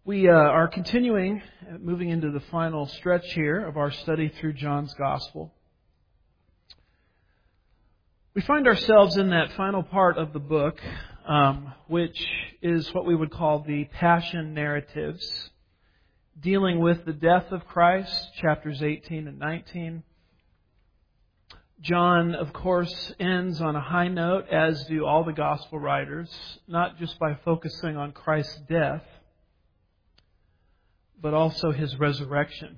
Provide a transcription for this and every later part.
We are continuing, moving into the final stretch here of our study through John's Gospel. We find ourselves in that final part of the book, which is what we would call the Passion Narratives, dealing with the death of Christ, chapters 18 and 19. John, of course, ends on a high note, as do all the Gospel writers, not just by focusing on Christ's death, but also His resurrection.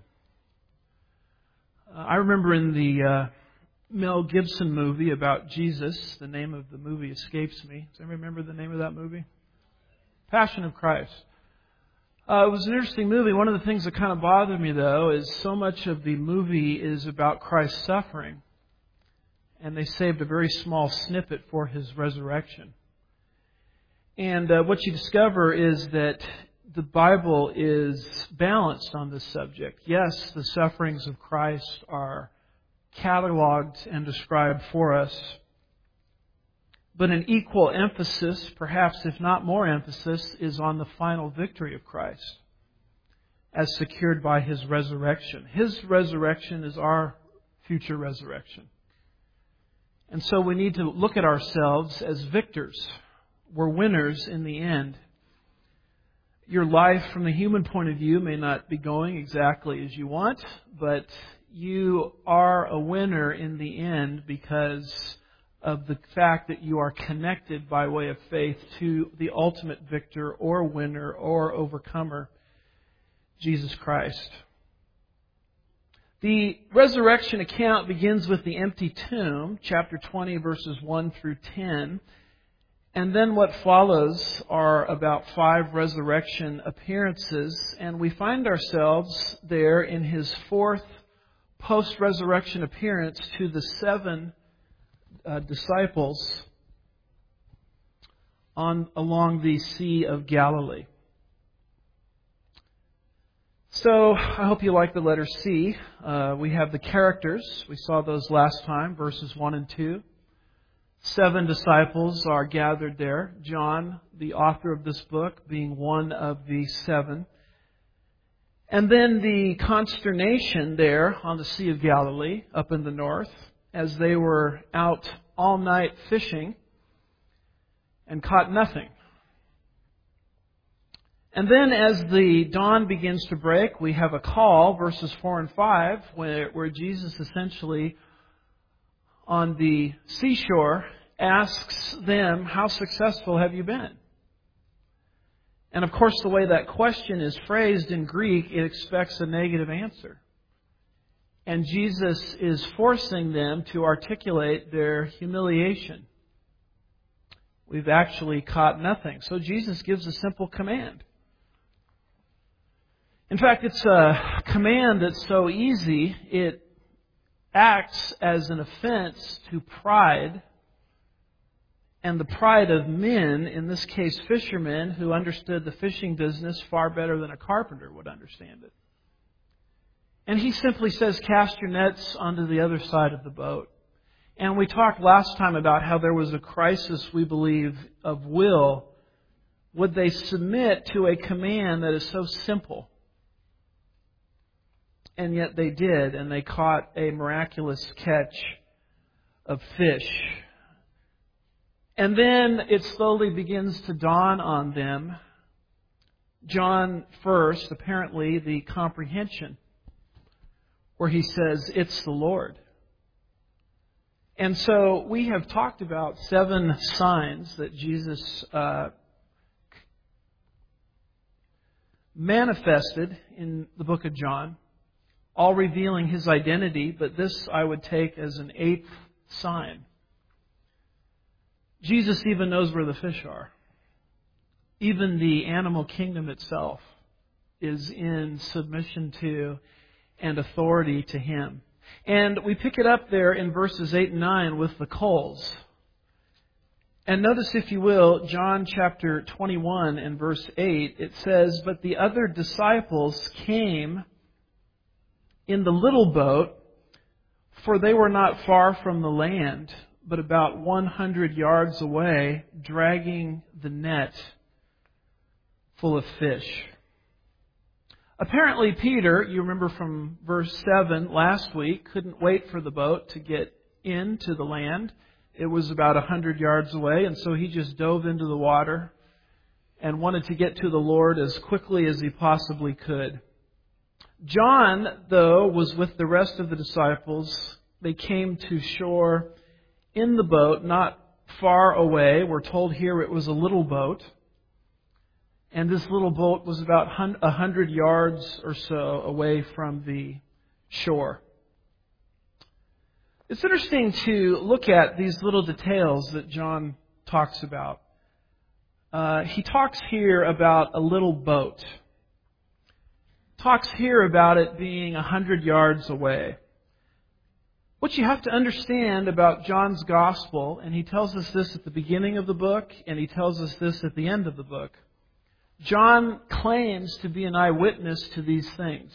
I remember in the Mel Gibson movie about Jesus, the name of the movie escapes me. Does anybody remember the name of that movie? Passion of Christ. It was an interesting movie. One of the things that kind of bothered me, though, is so much of the movie is about Christ's suffering. And they saved a very small snippet for His resurrection. And what you discover is that the Bible is balanced on this subject. Yes, the sufferings of Christ are cataloged and described for us. But an equal emphasis, perhaps if not more emphasis, is on the final victory of Christ as secured by His resurrection. His resurrection is our future resurrection. And so we need to look at ourselves as victors. We're winners in the end. Your life from the human point of view may not be going exactly as you want, but you are a winner in the end because of the fact that you are connected by way of faith to the ultimate victor or winner or overcomer, Jesus Christ. The resurrection account begins with the empty tomb, chapter 20, verses 1 through 10. And then what follows are about 5 resurrection appearances. And we find ourselves there in His 4th post-resurrection appearance to the 7 disciples along the Sea of Galilee. So, I hope you like the letter C. We have the characters. We saw those last time, verses 1 and 2. 7 disciples are gathered there. John, the author of this book, being one of the 7. And then the consternation there on the Sea of Galilee, up in the north, as they were out all night fishing and caught nothing. And then as the dawn begins to break, we have a call, verses 4 and 5, where Jesus essentially, on the seashore, asks them, how successful have you been? And of course, the way that question is phrased in Greek, it expects a negative answer. And Jesus is forcing them to articulate their humiliation. We've actually caught nothing. So Jesus gives a simple command. In fact, it's a command that's so easy, it acts as an offense to pride, and the pride of men, in this case fishermen, who understood the fishing business far better than a carpenter would understand it. And He simply says, cast your nets onto the other side of the boat. And we talked last time about how there was a crisis, we believe, of will. Would they submit to a command that is so simple? And yet they did, and they caught a miraculous catch of fish. And then it slowly begins to dawn on them. John first, apparently, the comprehension, where he says, it's the Lord. And so we have talked about 7 signs that Jesus manifested in the book of John, all revealing His identity, but this I would take as an 8th sign. Jesus even knows where the fish are. Even the animal kingdom itself is in submission to and authority to Him. And we pick it up there in verses 8 and 9 with the coals. And notice, if you will, John chapter 21 and verse 8, it says, but the other disciples came in the little boat, for they were not far from the land, but about 100 yards away, dragging the net full of fish. Apparently Peter, you remember from verse 7 last week, couldn't wait for the boat to get into the land. It was about 100 yards away, and so he just dove into the water and wanted to get to the Lord as quickly as he possibly could. John, though, was with the rest of the disciples. They came to shore in the boat, not far away. We're told here it was a little boat. And this little boat was about 100 yards or so away from the shore. It's interesting to look at these little details that John talks about. He talks here about a little boat. Talks here about it being 100 yards away. What you have to understand about John's Gospel, and he tells us this at the beginning of the book, and he tells us this at the end of the book, John claims to be an eyewitness to these things.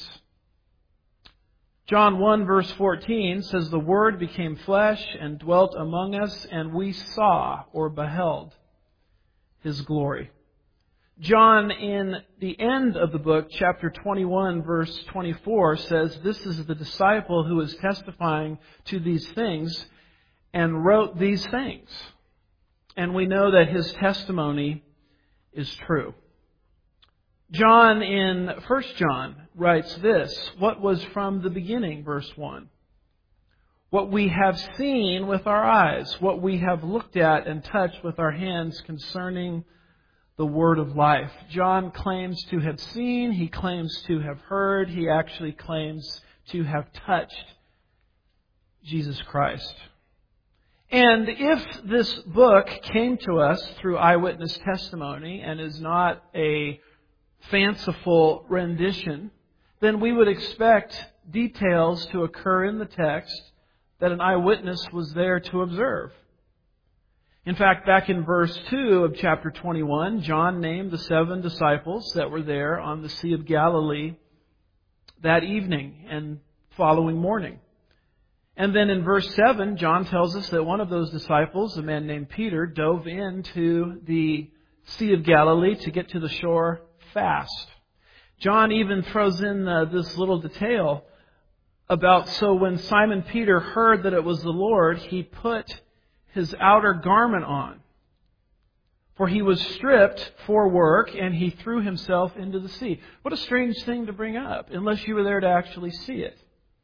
John 1 verse 14 says, "The Word became flesh and dwelt among us, and we saw," or beheld, His glory. John, in the end of the book, chapter 21, verse 24, says, "This is the disciple who is testifying to these things and wrote these things." And we know that his testimony is true. John in 1 John writes this, "What was from the beginning," verse 1. "What we have seen with our eyes, what we have looked at and touched with our hands concerning the word of life." John claims to have seen, he claims to have heard, he actually claims to have touched Jesus Christ. And if this book came to us through eyewitness testimony and is not a fanciful rendition, then we would expect details to occur in the text that an eyewitness was there to observe. In fact, back in verse 2 of chapter 21, John named the 7 disciples that were there on the Sea of Galilee that evening and following morning. And then in verse 7, John tells us that one of those disciples, a man named Peter, dove into the Sea of Galilee to get to the shore fast. John even throws in this little detail about, so when Simon Peter heard that it was the Lord, he put his outer garment on. For he was stripped for work, and he threw himself into the sea. What a strange thing to bring up, unless you were there to actually see it.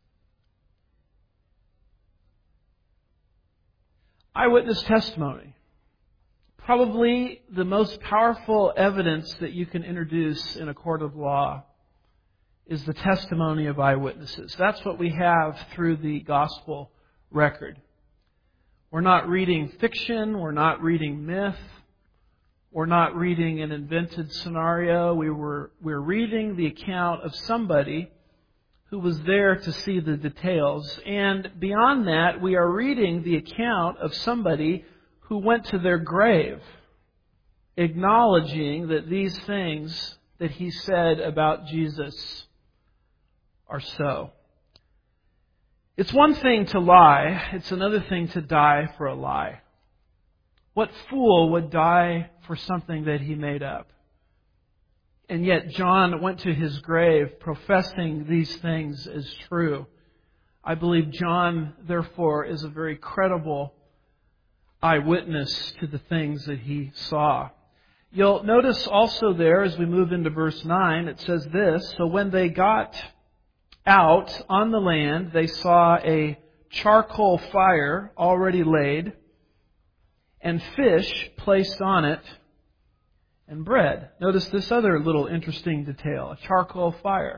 Eyewitness testimony. Probably the most powerful evidence that you can introduce in a court of law is the testimony of eyewitnesses. That's what we have through the gospel record. We're not reading fiction. We're not reading myth. We're not reading an invented scenario. We're reading the account of somebody who was there to see the details. And beyond that, we are reading the account of somebody who went to their grave, acknowledging that these things that he said about Jesus are so. It's one thing to lie. It's another thing to die for a lie. What fool would die for something that he made up? And yet John went to his grave professing these things as true. I believe John, therefore, is a very credible eyewitness to the things that he saw. You'll notice also there, as we move into verse 9, it says this, "So when they got out on the land, they saw a charcoal fire already laid, and fish placed on it, and bread." Notice this other little interesting detail, a charcoal fire.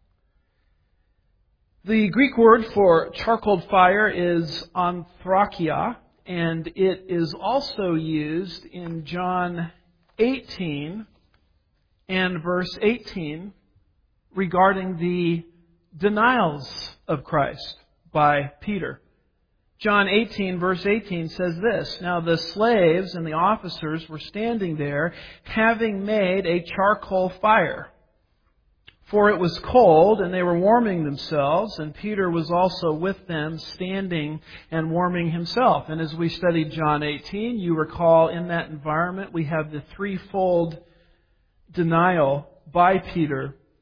The Greek word for charcoal fire is anthrakia, and it is also used in John 18 and verse 18 regarding the denials of Christ by Peter. John 18, verse 18 says this, "Now the slaves and the officers were standing there, having made a charcoal fire. For it was cold, and they were warming themselves, and Peter was also with them, standing and warming himself." And as we studied John 18, you recall in that environment we have the threefold denial by Peter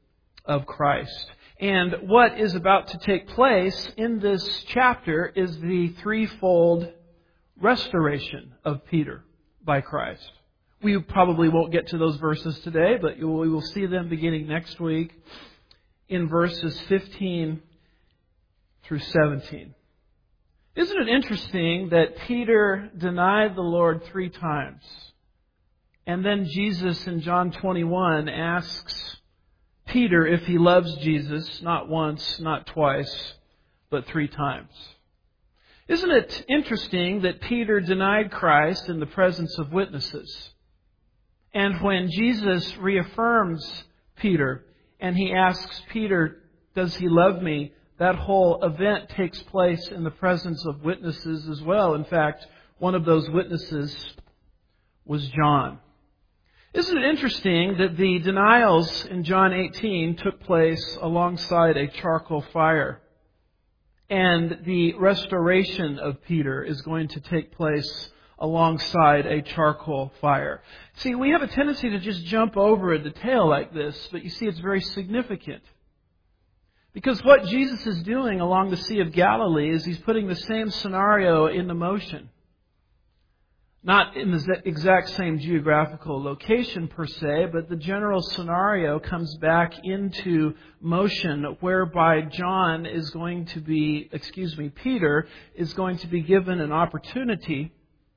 of Christ. And what is about to take place in this chapter is the threefold restoration of Peter by Christ. We probably won't get to those verses today, but we will see them beginning next week in verses 15 through 17. Isn't it interesting that Peter denied the Lord 3 times? And then Jesus in John 21 asks Peter if he loves Jesus, not once, not twice, but 3 times. Isn't it interesting that Peter denied Christ in the presence of witnesses? And when Jesus reaffirms Peter and he asks Peter, does he love me? That whole event takes place in the presence of witnesses as well. In fact, one of those witnesses was John. Isn't it interesting that the denials in John 18 took place alongside a charcoal fire? And the restoration of Peter is going to take place alongside a charcoal fire. See, we have a tendency to just jump over a detail like this, but you see it's very significant. Because what Jesus is doing along the Sea of Galilee is He's putting the same scenario into motion. Not in the exact same geographical location per se, but the general scenario comes back into motion whereby Peter is going to be given an opportunity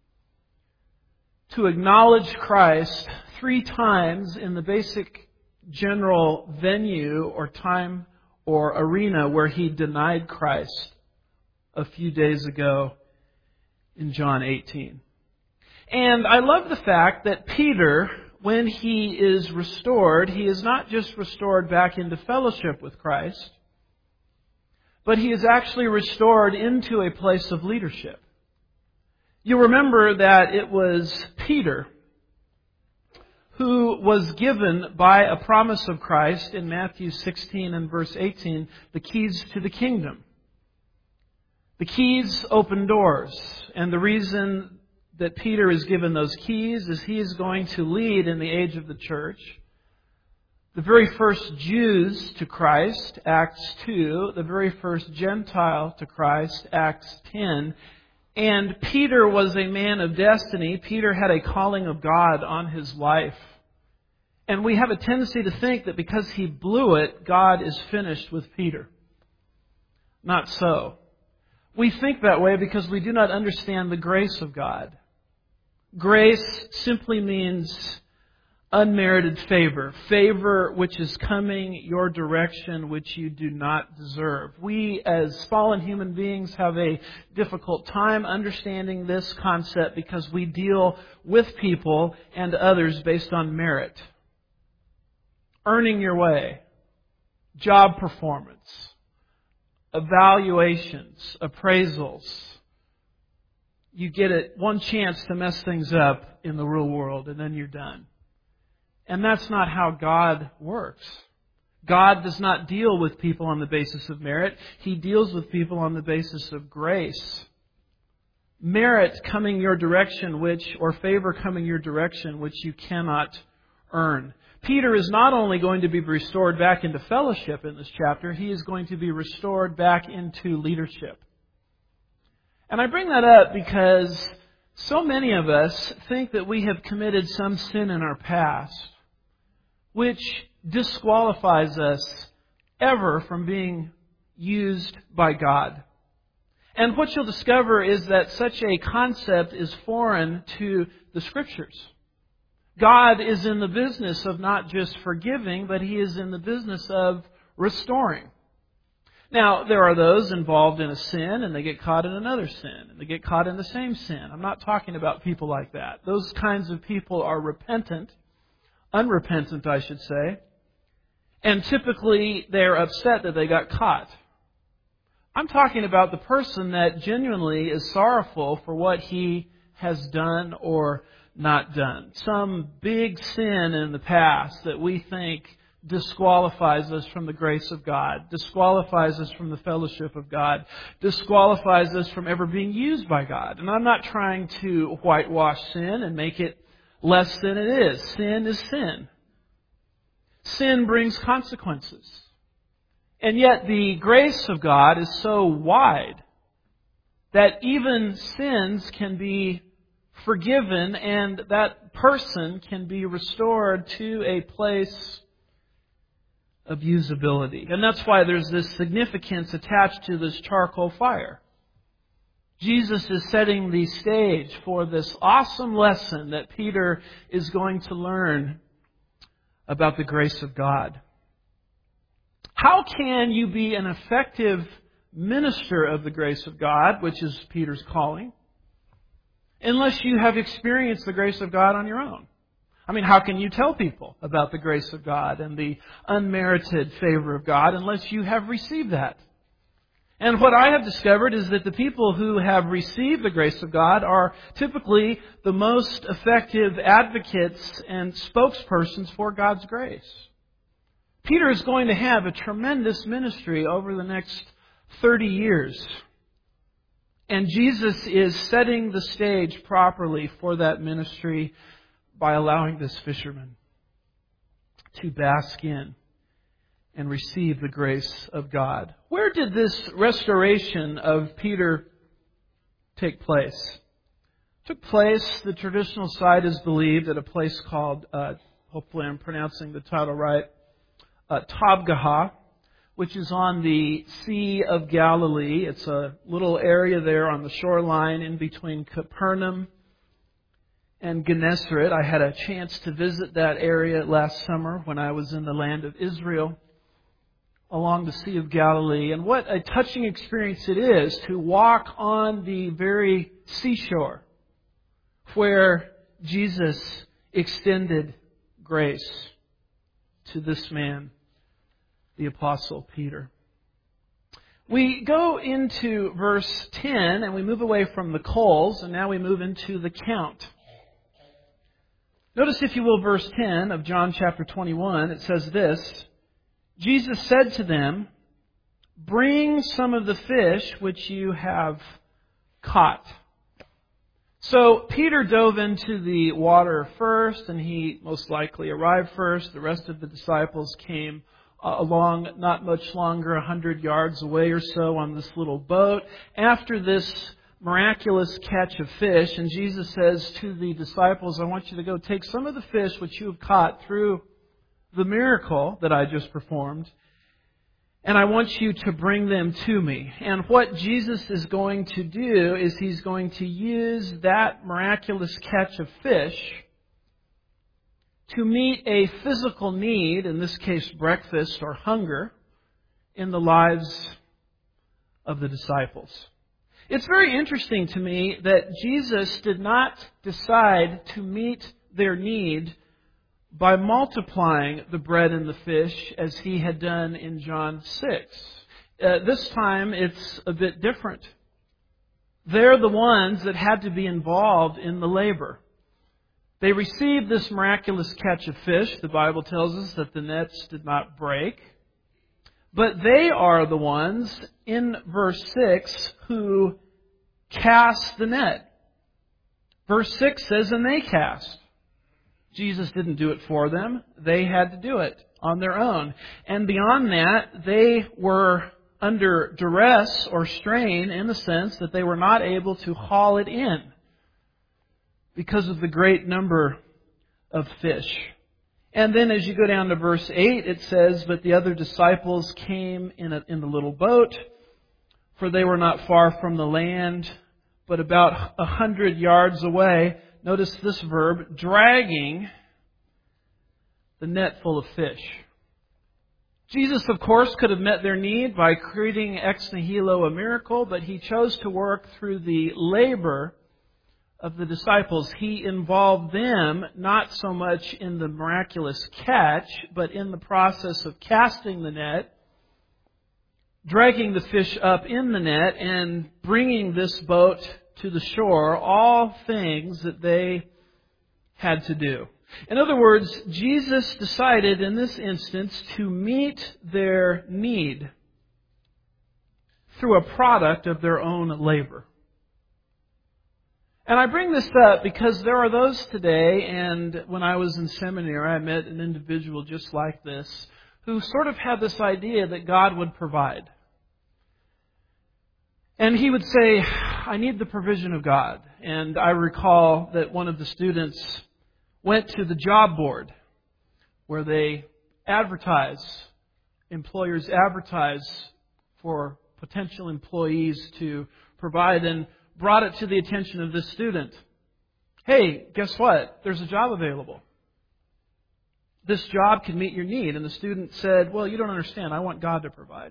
to acknowledge Christ 3 times in the basic general venue or time or arena where he denied Christ a few days ago in John 18. And I love the fact that Peter, when he is restored, he is not just restored back into fellowship with Christ, but he is actually restored into a place of leadership. You remember that it was Peter who was given by a promise of Christ in Matthew 16 and verse 18, the keys to the kingdom. The keys open doors, and the reason that Peter is given those keys is he is going to lead in the age of the church the very first Jews to Christ, Acts 2, the very first Gentile to Christ, Acts 10. And Peter was a man of destiny. Peter had a calling of God on his life. And we have a tendency to think that because he blew it, God is finished with Peter. Not so. We think that way because we do not understand the grace of God. Grace simply means unmerited favor. Favor which is coming your direction which you do not deserve. We as fallen human beings have a difficult time understanding this concept because we deal with people and others based on merit. Earning your way. Job performance. Evaluations. Appraisals. You get one chance to mess things up in the real world and then you're done. And that's not how God works. God does not deal with people on the basis of merit. He deals with people on the basis of grace. Merit coming your direction or favor coming your direction which you cannot earn. Peter is not only going to be restored back into fellowship in this chapter, he is going to be restored back into leadership. And I bring that up because so many of us think that we have committed some sin in our past which disqualifies us ever from being used by God. And what you'll discover is that such a concept is foreign to the Scriptures. God is in the business of not just forgiving, but He is in the business of restoring. Now, there are those involved in a sin and they get caught in another sin and they get caught in the same sin. I'm not talking about people like that. Those kinds of people are unrepentant, I should say. And typically they're upset that they got caught. I'm talking about the person that genuinely is sorrowful for what he has done or not done. Some big sin in the past that we think disqualifies us from the grace of God, disqualifies us from the fellowship of God, disqualifies us from ever being used by God. And I'm not trying to whitewash sin and make it less than it is. Sin is sin. Sin brings consequences. And yet the grace of God is so wide that even sins can be forgiven and that person can be restored to a place of usability. And that's why there's this significance attached to this charcoal fire. Jesus is setting the stage for this awesome lesson that Peter is going to learn about the grace of God. How can you be an effective minister of the grace of God, which is Peter's calling, unless you have experienced the grace of God on your own? I mean, how can you tell people about the grace of God and the unmerited favor of God unless you have received that? And what I have discovered is that the people who have received the grace of God are typically the most effective advocates and spokespersons for God's grace. Peter is going to have a tremendous ministry over the next 30 years. And Jesus is setting the stage properly for that ministry by allowing this fisherman to bask in and receive the grace of God. Where did this restoration of Peter take place? It took place, the traditional site is believed, at a place called, hopefully I'm pronouncing the title right, Tabgha, which is on the Sea of Galilee. It's a little area there on the shoreline in between Capernaum and Gennesaret. I had a chance to visit that area last summer when I was in the land of Israel along the Sea of Galilee. And what a touching experience it is to walk on the very seashore where Jesus extended grace to this man, the Apostle Peter. We go into verse 10 and we move away from the coals, and now we move into the count. Notice, if you will, verse 10 of John chapter 21. It says this: Jesus said to them, "Bring some of the fish which you have caught." So Peter dove into the water first, and he most likely arrived first. The rest of the disciples came along not much longer, 100 yards away or so, on this little boat. After this miraculous catch of fish, and Jesus says to the disciples, "I want you to go take some of the fish which you have caught through the miracle that I just performed, and I want you to bring them to me." And what Jesus is going to do is He's going to use that miraculous catch of fish to meet a physical need, in this case breakfast or hunger, in the lives of the disciples. It's very interesting to me that Jesus did not decide to meet their need by multiplying the bread and the fish as He had done in John 6. This time it's a bit different. They're the ones that had to be involved in the labor. They received this miraculous catch of fish. The Bible tells us that the nets did not break. But they are the ones, in verse 6, who cast the net. Verse 6 says, "And they cast." Jesus didn't do it for them. They had to do it on their own. And beyond that, they were under duress or strain in the sense that they were not able to haul it in because of the great number of fish. And then as you go down to verse 8, it says, "But the other disciples came in the little boat, for they were not far from the land, but about 100 yards away." Notice this verb, dragging the net full of fish. Jesus, of course, could have met their need by creating ex nihilo a miracle, but He chose to work through the labor of the disciples. He involved them not so much in the miraculous catch, but in the process of casting the net, dragging the fish up in the net, and bringing this boat to the shore, all things that they had to do. In other words, Jesus decided in this instance to meet their need through a product of their own labor. And I bring this up because there are those today, and when I was in seminary, I met an individual just like this, who sort of had this idea that God would provide. And he would say, I need the provision of God. And I recall that one of the students went to the job board where they advertise, employers advertise for potential employees to provide, and brought it to the attention of this student. Hey, guess what? There's a job available. This job can meet your need. And the student said, well, you don't understand. I want God to provide.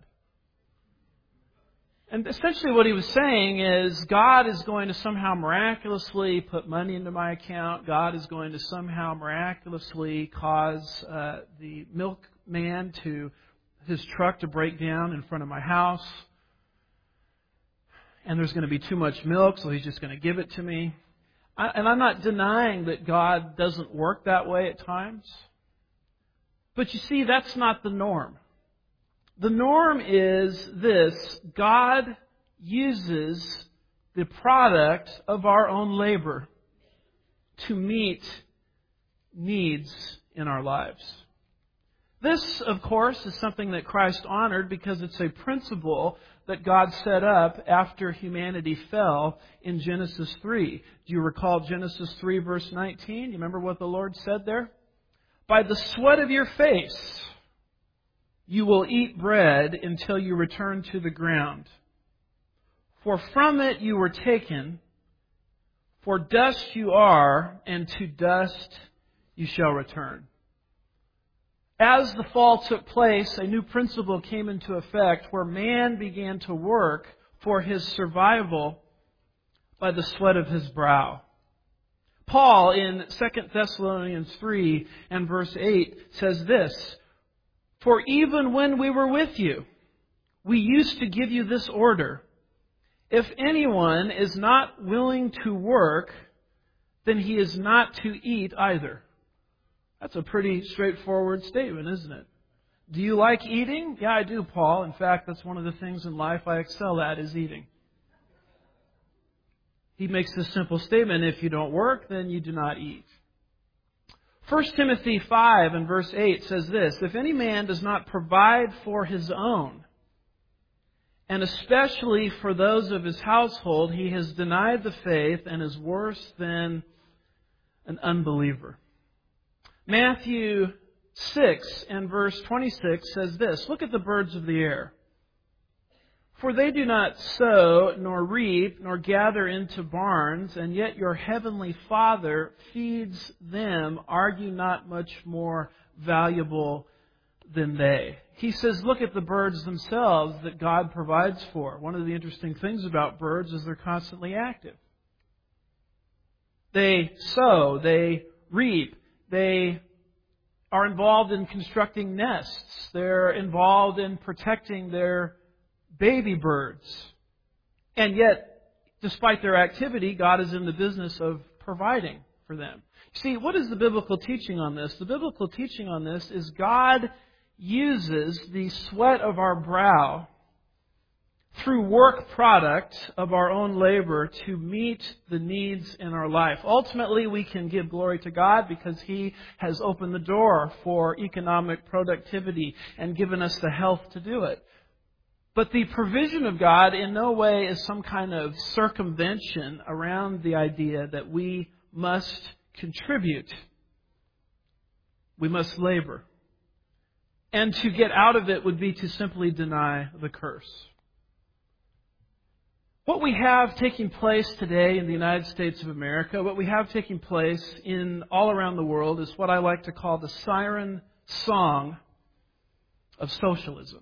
And essentially what he was saying is God is going to somehow miraculously put money into my account. God is going to somehow miraculously cause the milkman his truck to break down in front of my house. And there's going to be too much milk, so he's just going to give it to me. And I'm not denying that God doesn't work that way at times. But you see, that's not the norm. The norm is this: God uses the product of our own labor to meet needs in our lives. This, of course, is something that Christ honored because it's a principle that God set up after humanity fell in Genesis 3. Do you recall Genesis 3 verse 19? You remember what the Lord said there? By the sweat of your face you will eat bread until you return to the ground. For from it you were taken, for dust you are, and to dust you shall return. As the fall took place, a new principle came into effect where man began to work for his survival by the sweat of his brow. Paul in 2 Thessalonians 3 and verse 8 says this, for even when we were with you, we used to give you this order. If anyone is not willing to work, then he is not to eat either. That's a pretty straightforward statement, isn't it? Do you like eating? Yeah, I do, Paul. In fact, that's one of the things in life I excel at, is eating. He makes this simple statement, if you don't work, then you do not eat. 1 Timothy 5 and verse 8 says this, if any man does not provide for his own, and especially for those of his household, he has denied the faith and is worse than an unbeliever. Matthew 6 and verse 26 says this, look at the birds of the air. For they do not sow, nor reap, nor gather into barns, and yet your heavenly Father feeds them. Are you not much more valuable than they? He says, look at the birds themselves that God provides for. One of the interesting things about birds is they're constantly active. They sow, they reap, they are involved in constructing nests. They're involved in protecting their baby birds. And yet, despite their activity, God is in the business of providing for them. See, what is the biblical teaching on this? The biblical teaching on this is God uses the sweat of our brow through work product of our own labor to meet the needs in our life. Ultimately, we can give glory to God because He has opened the door for economic productivity and given us the health to do it. But the provision of God in no way is some kind of circumvention around the idea that we must contribute. We must labor. And to get out of it would be to simply deny the curse. What we have taking place today in the United States of America, what we have taking place in all around the world is what I like to call the siren song of socialism.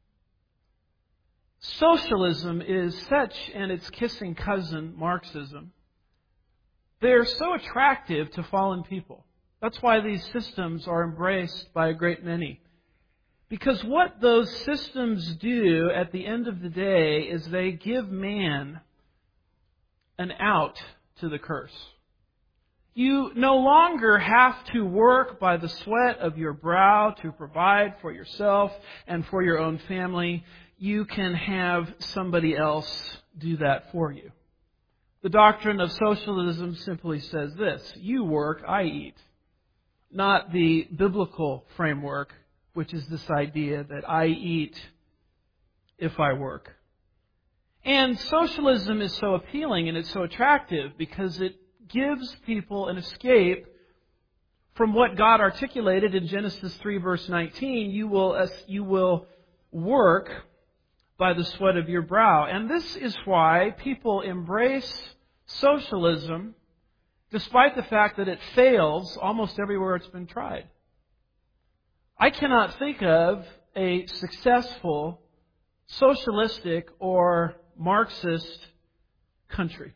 Socialism is such, and its kissing cousin, Marxism, they're so attractive to fallen people. That's why these systems are embraced by a great many. Because what those systems do at the end of the day is they give man an out to the curse. You no longer have to work by the sweat of your brow to provide for yourself and for your own family. You can have somebody else do that for you. The doctrine of socialism simply says this: you work, I eat. Not the biblical framework, which is this idea that I eat if I work. And socialism is so appealing and it's so attractive because it gives people an escape from what God articulated in Genesis 3 verse 19. You will work by the sweat of your brow. And this is why people embrace socialism despite the fact that it fails almost everywhere it's been tried. I cannot think of a successful socialistic or Marxist country.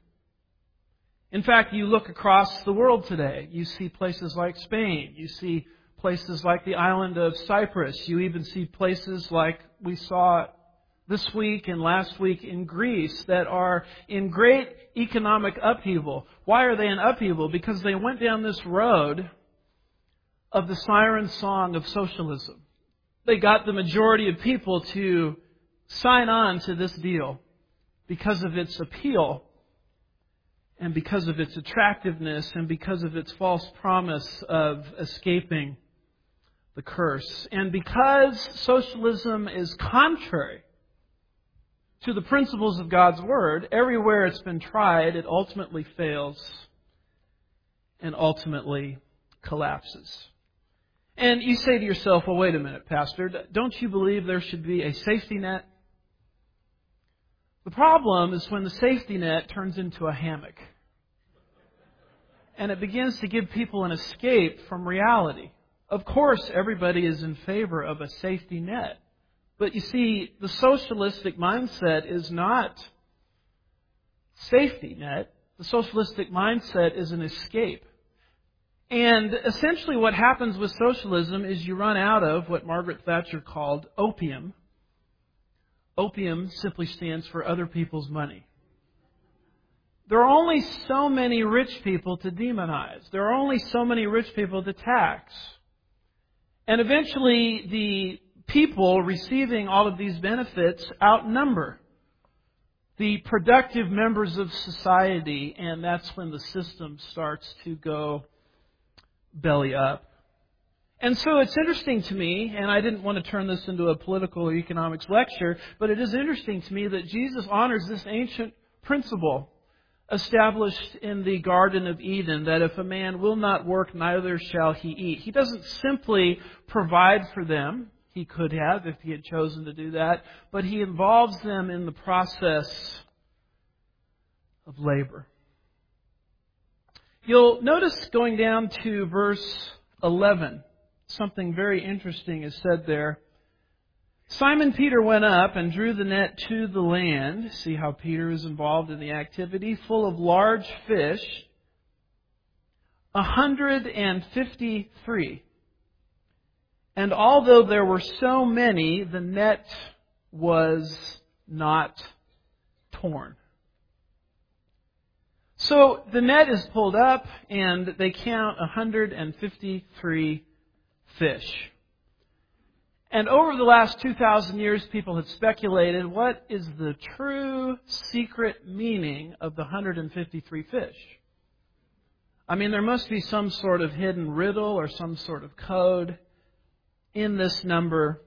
In fact, you look across the world today, you see places like Spain, you see places like the island of Cyprus, you even see places like we saw this week and last week in Greece that are in great economic upheaval. Why are they in upheaval? Because they went down this road of the siren song of socialism. They got the majority of people to sign on to this deal because of its appeal and because of its attractiveness and because of its false promise of escaping the curse. And because socialism is contrary to the principles of God's Word, everywhere it's been tried, it ultimately fails and ultimately collapses. And you say to yourself, well, wait a minute, Pastor, don't you believe there should be a safety net? The problem is when the safety net turns into a hammock and it begins to give people an escape from reality. Of course, everybody is in favor of a safety net. But you see, the socialistic mindset is not safety net. The socialistic mindset is an escape. And essentially what happens with socialism is you run out of what Margaret Thatcher called opium. Opium simply stands for other people's money. There are only so many rich people to demonize. There are only so many rich people to tax. And eventually the people receiving all of these benefits outnumber the productive members of society, and that's when the system starts to go belly up. And so it's interesting to me, and I didn't want to turn this into a political or economics lecture, but it is interesting to me that Jesus honors this ancient principle established in the Garden of Eden, that if a man will not work, neither shall he eat. He doesn't simply provide for them. He could have if he had chosen to do that, but he involves them in the process of labor. You'll notice going down to verse 11, something very interesting is said there. Simon Peter went up and drew the net to the land. See how Peter is involved in the activity, full of large fish, 153. And although there were so many, the net was not torn. So the net is pulled up and they count 153 fish. And over the last 2,000 years, people have speculated what is the true secret meaning of the 153 fish. I mean, there must be some sort of hidden riddle or some sort of code in this number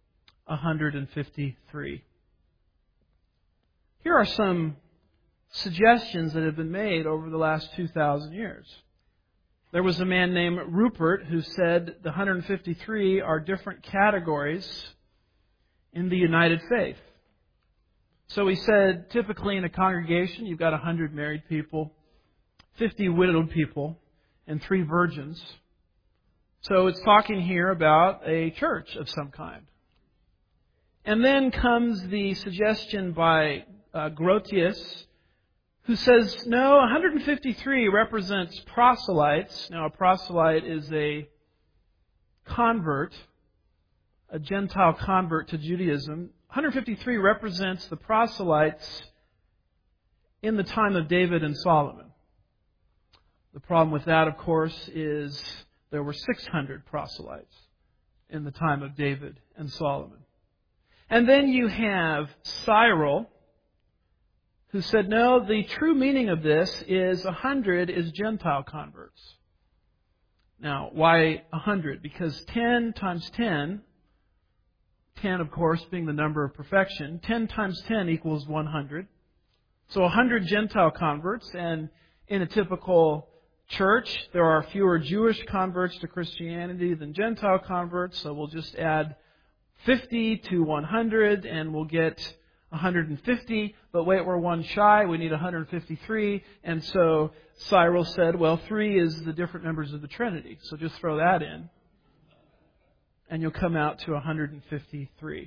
153. Here are some suggestions that have been made over the last 2,000 years. There was a man named Rupert who said the 153 are different categories in the united faith. So he said, typically in a congregation, you've got 100 married people, 50 widowed people, and 3 virgins. So it's talking here about a church of some kind. And then comes the suggestion by Grotius, who says, no, 153 represents proselytes. Now, a proselyte is a convert, a Gentile convert to Judaism. 153 represents the proselytes in the time of David and Solomon. The problem with that, of course, is there were 600 proselytes in the time of David and Solomon. And then you have Cyril, who said, no, the true meaning of this is 100 is Gentile converts. Now, why 100? Because 10 times 10, 10 of course being the number of perfection, 10 times 10 equals 100. So 100 Gentile converts, and in a typical church, there are fewer Jewish converts to Christianity than Gentile converts, so we'll just add 50 to 100 and we'll get 150, but wait, we're one shy, we need 153, and so Cyril said, well, 3 is the different members of the Trinity, so just throw that in, and you'll come out to 153.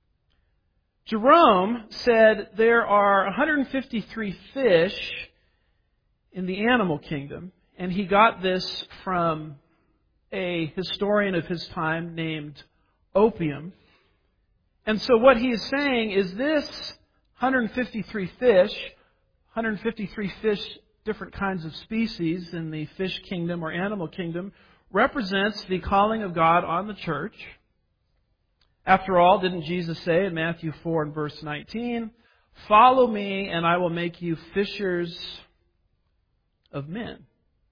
Jerome said there are 153 fish in the animal kingdom, and he got this from a historian of his time named Opium. And so what he is saying is this 153 fish, different kinds of species in the fish kingdom or animal kingdom, represents the calling of God on the church. After all, didn't Jesus say in Matthew 4 and verse 19, "Follow me and I will make you fishers of men"?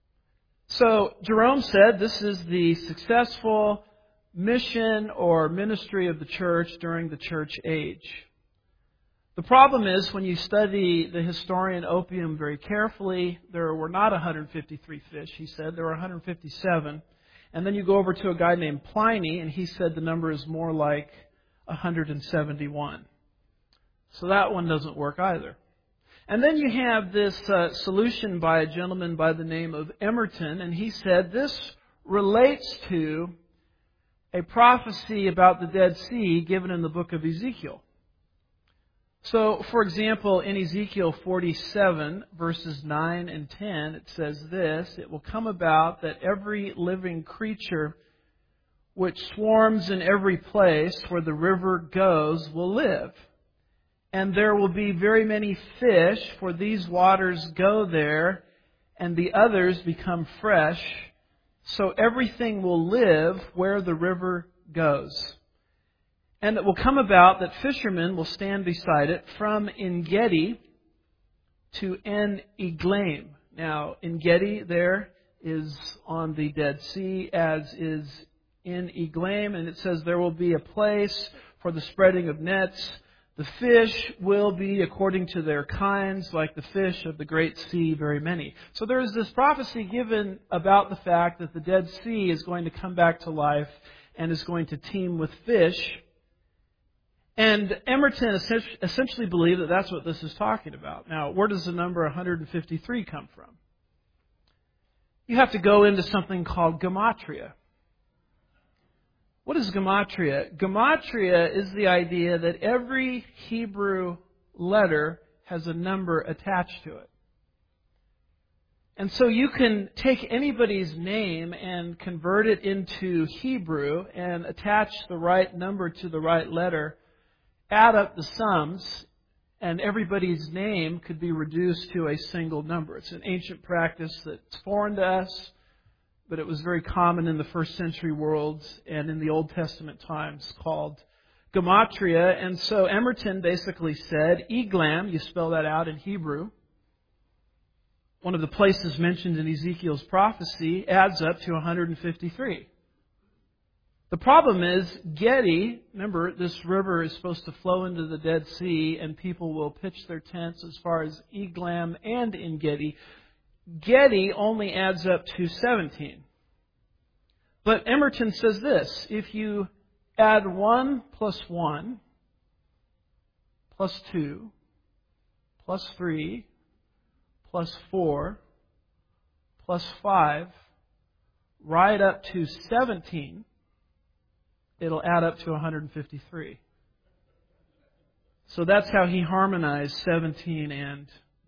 So Jerome said this is the successful mission or ministry of the church during the church age. The problem is when you study the historian Opium very carefully, there were not 153 fish, he said. There were 157. And then you go over to a guy named Pliny, and he said the number is more like 171. So that one doesn't work either. And then you have this solution by a gentleman by the name of Emerton, and he said this relates to a prophecy about the Dead Sea given in the book of Ezekiel. So, for example, in Ezekiel 47, verses 9 and 10, it says this, "It will come about that every living creature which swarms in every place where the river goes will live. And there will be very many fish, for these waters go there, and the others become fresh. So everything will live where the river goes. And it will come about that fishermen will stand beside it from En-Gedi to En-Eglaim." Now, En-Gedi there is on the Dead Sea, as is En-Eglaim, and it says there will be a place for the spreading of nets. The fish will be according to their kinds, like the fish of the great sea, very many. So there is this prophecy given about the fact that the Dead Sea is going to come back to life and is going to teem with fish. And Emerton essentially believed that that's what this is talking about. Now, where does the number 153 come from? You have to go into something called gematria. What is gematria? Gematria is the idea that every Hebrew letter has a number attached to it. And so you can take anybody's name and convert it into Hebrew and attach the right number to the right letter, add up the sums, and everybody's name could be reduced to a single number. It's an ancient practice that's foreign to us, but it was very common in the first century world and in the Old Testament times, called gematria. And so Emerton basically said, Eglam, you spell that out in Hebrew, one of the places mentioned in Ezekiel's prophecy, adds up to 153. The problem is, Gedi, remember, this river is supposed to flow into the Dead Sea, and people will pitch their tents as far as Eglam and En-Gedi. Gedi only adds up to 17. But Emerton says this, if you add 1 plus 1, plus 2, plus 3, plus 4, plus 5, right up to 17, it'll add up to 153. So that's how he harmonized 17 and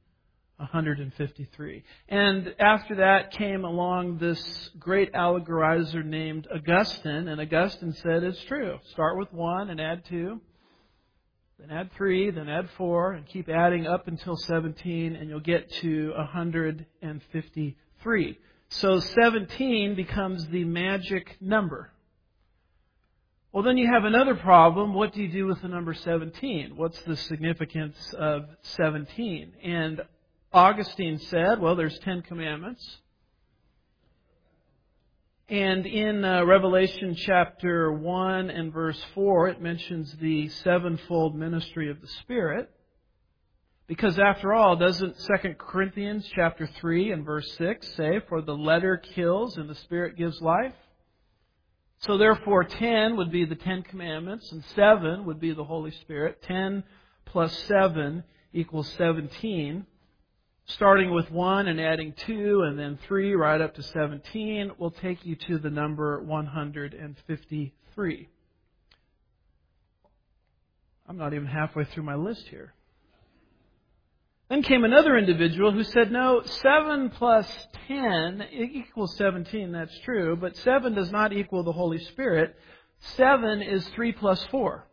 153. And after that came along this great allegorizer named Augustine, and Augustine said it's true. Start with 1 and add 2, then add 3, then add 4, and keep adding up until 17, and you'll get to 153. So 17 becomes the magic number. Well, then you have another problem. What do you do with the number 17? What's the significance of 17? And Augustine said, well, there's 10 commandments. And in Revelation chapter 1 and verse 4, it mentions the sevenfold ministry of the Spirit. Because after all, doesn't 2 Corinthians chapter 3 and verse 6 say, for the letter kills and the Spirit gives life? So therefore 10 would be the 10 commandments and 7 would be the Holy Spirit. 10 plus 7 equals 17. Starting with 1 and adding 2 and then 3 right up to 17 will take you to the number 153. I'm not even halfway through my list here. Then came another individual who said, no, 7 plus 10 equals 17, that's true, but 7 does not equal the Holy Spirit. 7 is 3 plus 4.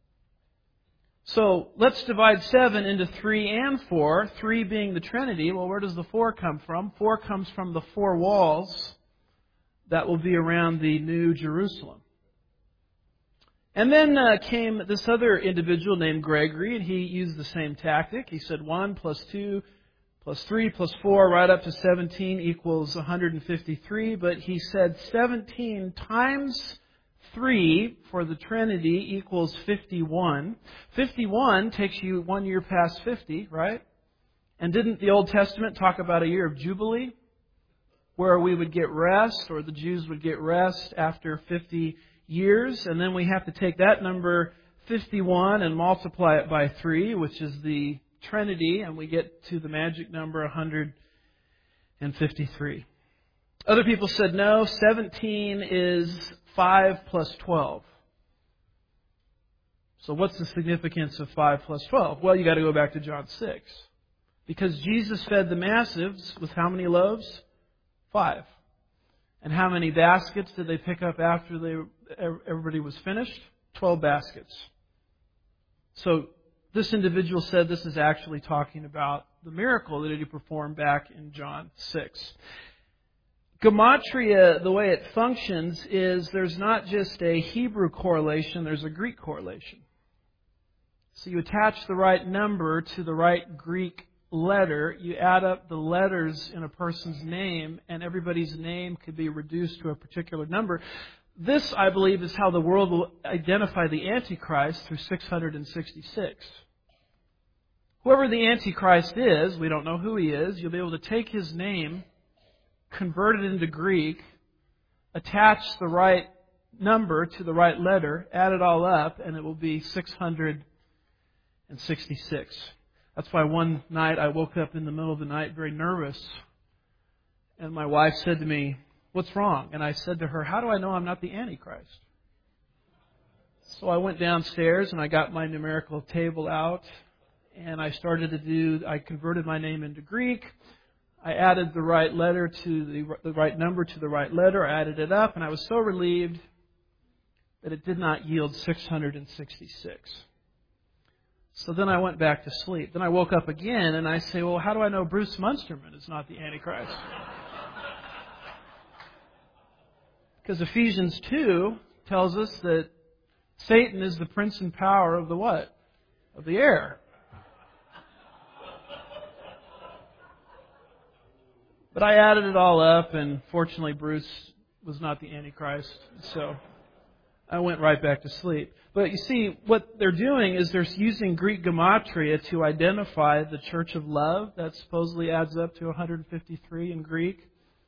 So let's divide 7 into 3 and 4, 3 being the Trinity. Well, where does the 4 come from? 4 comes from the 4 walls that will be around the New Jerusalem. And then came this other individual named Gregory, and he used the same tactic. He said 1 plus 2 plus 3 plus 4 right up to 17 equals 153. But he said 17 times 3 for the Trinity equals 51. 51 takes you 1 year past 50, right? And didn't the Old Testament talk about a year of Jubilee, where we would get rest, or the Jews would get rest after 50 years? And then we have to take that number 51 and multiply it by 3, which is the Trinity, and we get to the magic number 153. Other people said no, 17 is 5 plus 12. So what's the significance of 5 plus 12? Well, you got to go back to John 6. Because Jesus fed the masses with how many loaves? 5. And how many baskets did they pick up after everybody was finished? 12 baskets. So this individual said this is actually talking about the miracle that he performed back in John 6. Gematria, the way it functions, is there's not just a Hebrew correlation, there's a Greek correlation. So you attach the right number to the right Greek letter, you add up the letters in a person's name, and everybody's name could be reduced to a particular number. This, I believe, is how the world will identify the Antichrist through 666. Whoever the Antichrist is, we don't know who he is, you'll be able to take his name, convert it into Greek, attach the right number to the right letter, add it all up, and it will be 666. That's why one night I woke up in the middle of the night very nervous, and my wife said to me, "What's wrong?" And I said to her, "How do I know I'm not the Antichrist?" So I went downstairs and I got my numerical table out, and I converted my name into Greek. I added the right letter to the right number to the right letter. I added it up, and I was so relieved that it did not yield 666. So then I went back to sleep. Then I woke up again, and I say, well, how do I know Bruce Munsterman is not the Antichrist? Because Ephesians 2 tells us that Satan is the prince and power of the what? Of the air. But I added it all up, and fortunately Bruce was not the Antichrist, so I went right back to sleep. But you see, what they're doing is they're using Greek gematria to identify the Church of Love. That supposedly adds up to 153 in Greek.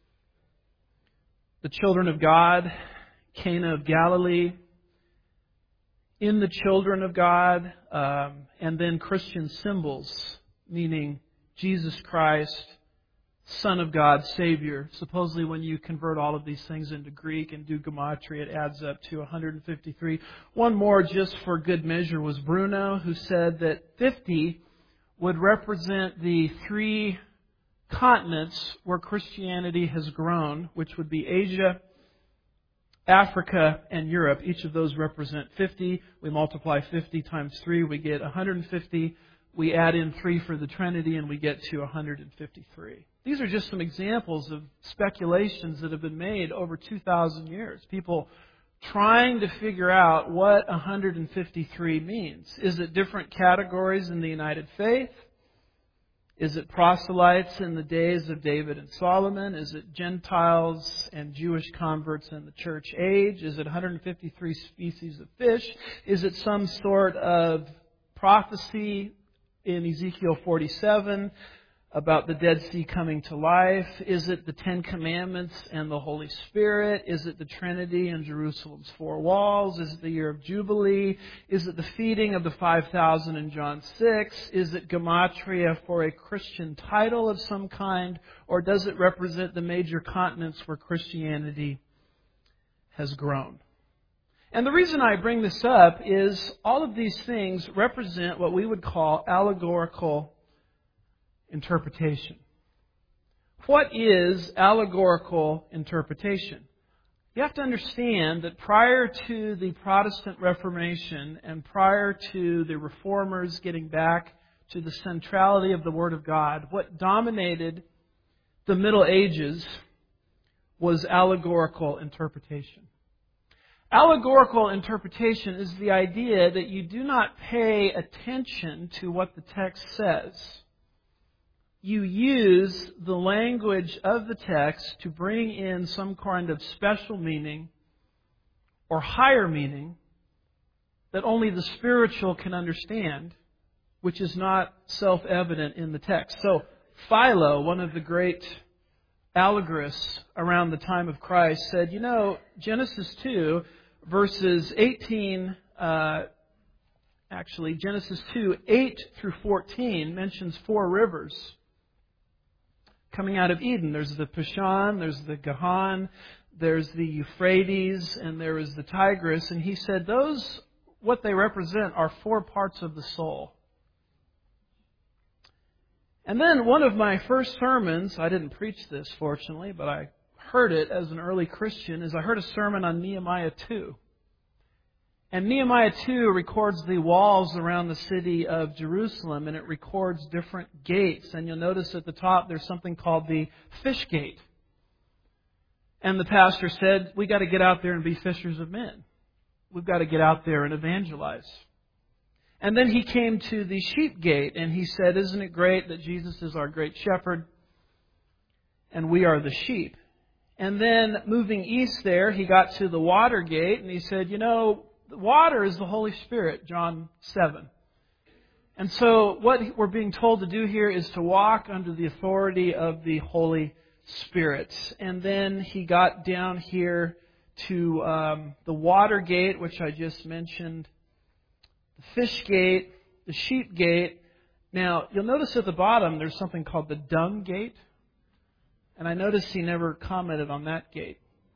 The children of God, Cana of Galilee, in the children of God, and then Christian symbols, meaning Jesus Christ, Son of God, Savior. Supposedly when you convert all of these things into Greek and do gematria, it adds up to 153. One more just for good measure was Bruno, who said that 50 would represent the 3 continents where Christianity has grown, which would be Asia, Africa, and Europe. Each of those represent 50. We multiply 50 times 3, we get 150. We add in 3 for the Trinity, and we get to 153. These are just some examples of speculations that have been made over 2,000 years. People trying to figure out what 153 means. Is it different categories in the United Faith? Is it proselytes in the days of David and Solomon? Is it Gentiles and Jewish converts in the church age? Is it 153 species of fish? Is it some sort of prophecy in Ezekiel 47 about the Dead Sea coming to life? Is it the Ten Commandments and the Holy Spirit? Is it the Trinity and Jerusalem's four walls? Is it the year of Jubilee? Is it the feeding of the 5,000 in John 6? Is it gematria for a Christian title of some kind? Or does it represent the major continents where Christianity has grown? And the reason I bring this up is all of these things represent what we would call allegorical interpretation. What is allegorical interpretation? You have to understand that prior to the Protestant Reformation and prior to the Reformers getting back to the centrality of the Word of God, what dominated the Middle Ages was allegorical interpretation. Allegorical interpretation is the idea that you do not pay attention to what the text says. You use the language of the text to bring in some kind of special meaning or higher meaning that only the spiritual can understand, which is not self-evident in the text. So Philo, one of the great allegorists around the time of Christ, said, Genesis 2, verses 18... Genesis 2, 8 through 14 mentions four rivers coming out of Eden. There's the Pishon, there's the Gihon, there's the Euphrates, and there is the Tigris. And he said what they represent are four parts of the soul. And then one of my first sermons, I didn't preach this fortunately, but I heard it as an early Christian, is I heard a sermon on Nehemiah 2. And Nehemiah 2 records the walls around the city of Jerusalem, and it records different gates. And you'll notice at the top there's something called the fish gate. And the pastor said, we got to get out there and be fishers of men. We've got to get out there and evangelize. And then he came to the sheep gate, and he said, isn't it great that Jesus is our great shepherd, and we are the sheep? And then moving east there, he got to the water gate, and he said, the water is the Holy Spirit, John 7. And so what we're being told to do here is to walk under the authority of the Holy Spirit. And then he got down here to the water gate, which I just mentioned, the fish gate, the sheep gate. Now, you'll notice at the bottom there's something called the dung gate. And I noticed he never commented on that gate.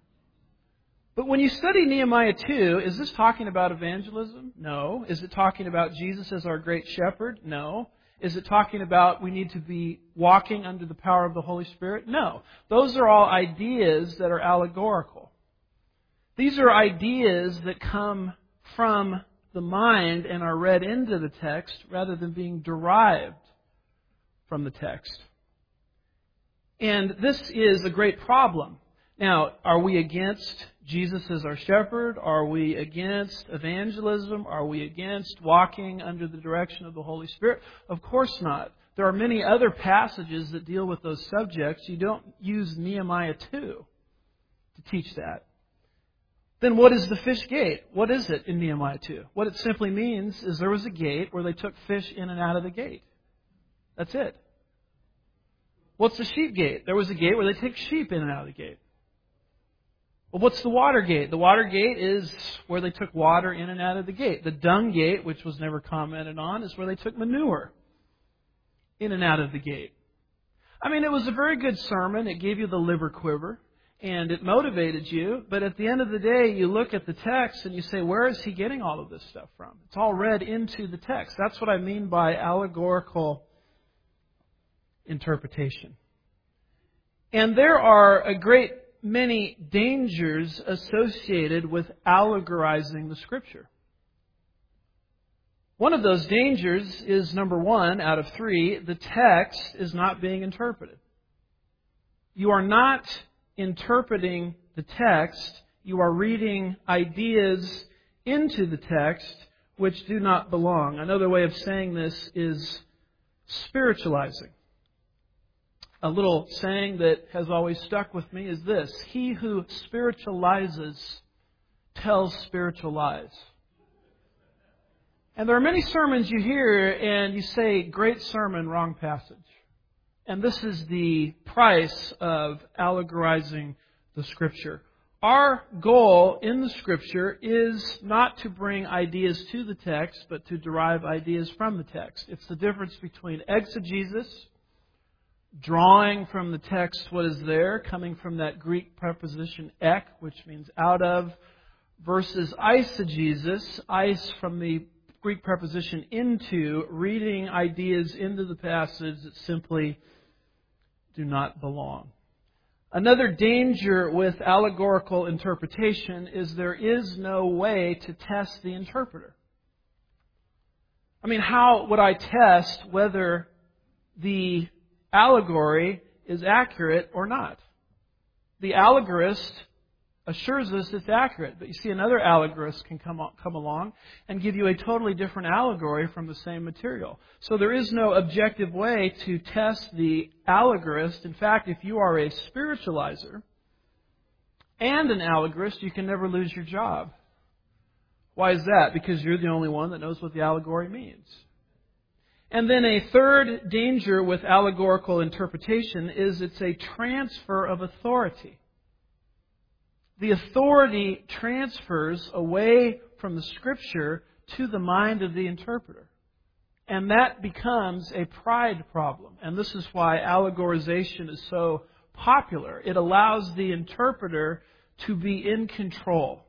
But when you study Nehemiah 2, is this talking about evangelism? No. Is it talking about Jesus as our great shepherd? No. Is it talking about we need to be walking under the power of the Holy Spirit? No. Those are all ideas that are allegorical. These are ideas that come from the mind and are read into the text rather than being derived from the text. And this is a great problem. Now, are we against Jesus as our shepherd? Are we against evangelism? Are we against walking under the direction of the Holy Spirit? Of course not. There are many other passages that deal with those subjects. You don't use Nehemiah 2 to teach that. Then what is the fish gate? What is it in Nehemiah 2? What it simply means is there was a gate where they took fish in and out of the gate. That's it. What's the sheep gate? There was a gate where they take sheep in and out of the gate. Well, what's the water gate? The water gate is where they took water in and out of the gate. The dung gate, which was never commented on, is where they took manure in and out of the gate. I mean, it was a very good sermon. It gave you the liver quiver, and it motivated you. But at the end of the day, you look at the text and you say, where is he getting all of this stuff from? It's all read into the text. That's what I mean by allegorical interpretation. And there are a great many dangers associated with allegorizing the Scripture. One of those dangers is, number one, out of three, the text is not being interpreted. You are not interpreting the text you are reading ideas into the text which do not belong. Another way of saying this is spiritualizing. A little saying that has always stuck with me is this: he who spiritualizes tells spiritual lies. And there are many sermons you hear and you say, great sermon, wrong passage. And this is the price of allegorizing the Scripture. Our goal in the Scripture is not to bring ideas to the text, but to derive ideas from the text. It's the difference between exegesis, drawing from the text what is there, coming from that Greek preposition ek, which means out of, versus eisegesis, eis from the Greek preposition into, reading ideas into the passage that simply do not belong. Another danger with allegorical interpretation is there is no way to test the interpreter. I mean, how would I test whether the allegory is accurate or not? The allegorist assures us it's accurate, but you see, another allegorist can come along and give you a totally different allegory from the same material. So there is no objective way to test the allegorist. In fact, if you are a spiritualizer and an allegorist, you can never lose your job. Why is that? Because you're the only one that knows what the allegory means. And then a third danger with allegorical interpretation is it's a transfer of authority. The authority transfers away from the Scripture to the mind of the interpreter. And that becomes a pride problem. And this is why allegorization is so popular. It allows the interpreter to be in control.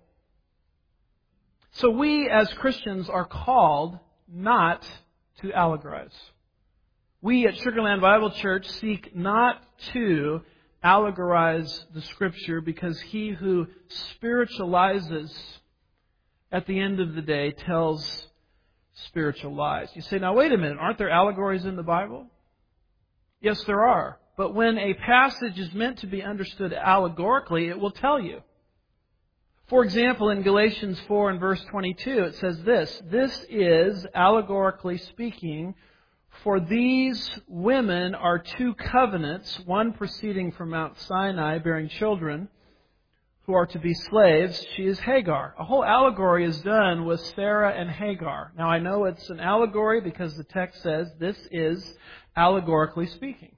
So we as Christians are called not to allegorize. We at Sugarland Bible Church seek not to allegorize the Scripture, because he who spiritualizes at the end of the day tells spiritual lies. You say, now wait a minute, aren't there allegories in the Bible? Yes, there are. But when a passage is meant to be understood allegorically, it will tell you. For example, in Galatians 4 and verse 22, it says this: this is, allegorically speaking, for these women are two covenants, one proceeding from Mount Sinai, bearing children, who are to be slaves. She is Hagar. A whole allegory is done with Sarah and Hagar. Now, I know it's an allegory because the text says this is allegorically speaking.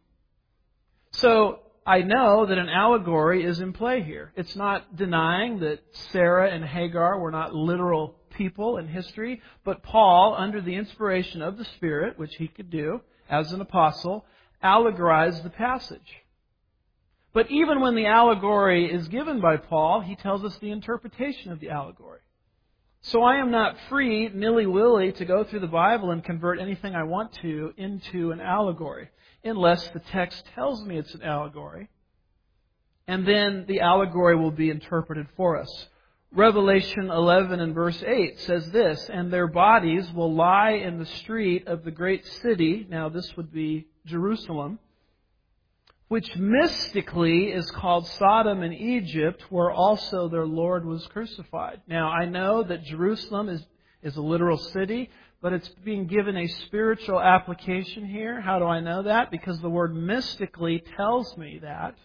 So, I know that an allegory is in play here. It's not denying that Sarah and Hagar were not literal people in history, but Paul, under the inspiration of the Spirit, which he could do as an apostle, allegorized the passage. But even when the allegory is given by Paul, he tells us the interpretation of the allegory. So I am not free, nilly-willy, to go through the Bible and convert anything I want to into an allegory, unless the text tells me it's an allegory. And then the allegory will be interpreted for us. Revelation 11 and verse 8 says this: and their bodies will lie in the street of the great city. Now this would be Jerusalem, which mystically is called Sodom and Egypt, where also their Lord was crucified. Now I know that Jerusalem is a literal city, but it's being given a spiritual application here. How do I know that? Because the word mystically tells me that.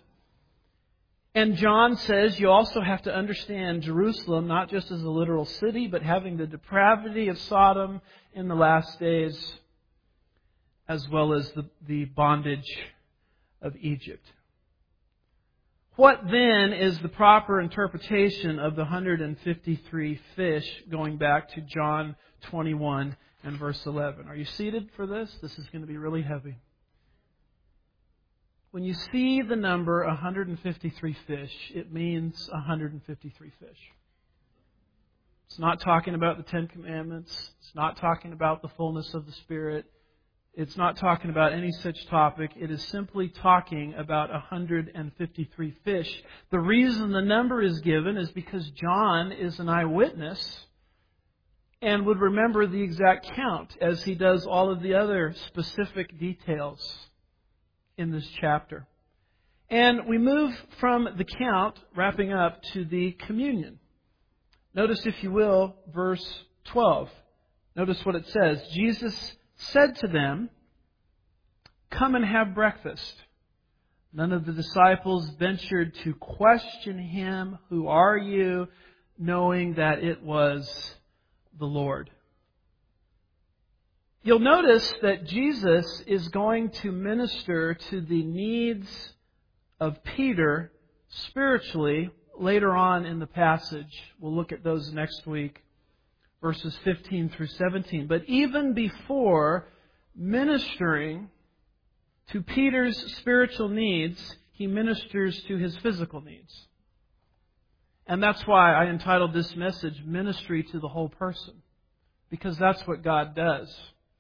And John says you also have to understand Jerusalem not just as a literal city, but having the depravity of Sodom in the last days, as well as the bondage of Egypt. What then is the proper interpretation of the 153 fish, going back to John 21 and verse 11? Are you seated for this? This is going to be really heavy. When you see the number 153 fish, it means 153 fish. It's not talking about the Ten Commandments. It's not talking about the fullness of the Spirit. It's not talking about any such topic. It is simply talking about 153 fish. The reason the number is given is because John is an eyewitness and would remember the exact count, as he does all of the other specific details in this chapter. And we move from the count, wrapping up, to the communion. Notice, if you will, verse 12. Notice what it says. Jesus said to them, "Come and have breakfast." None of the disciples ventured to question Him, "Who are you?" knowing that it was the Lord. You'll notice that Jesus is going to minister to the needs of Peter spiritually later on in the passage. We'll look at those next week, verses 15 through 17. But even before ministering to Peter's spiritual needs, He ministers to his physical needs. And that's why I entitled this message, Ministry to the Whole Person. Because that's what God does.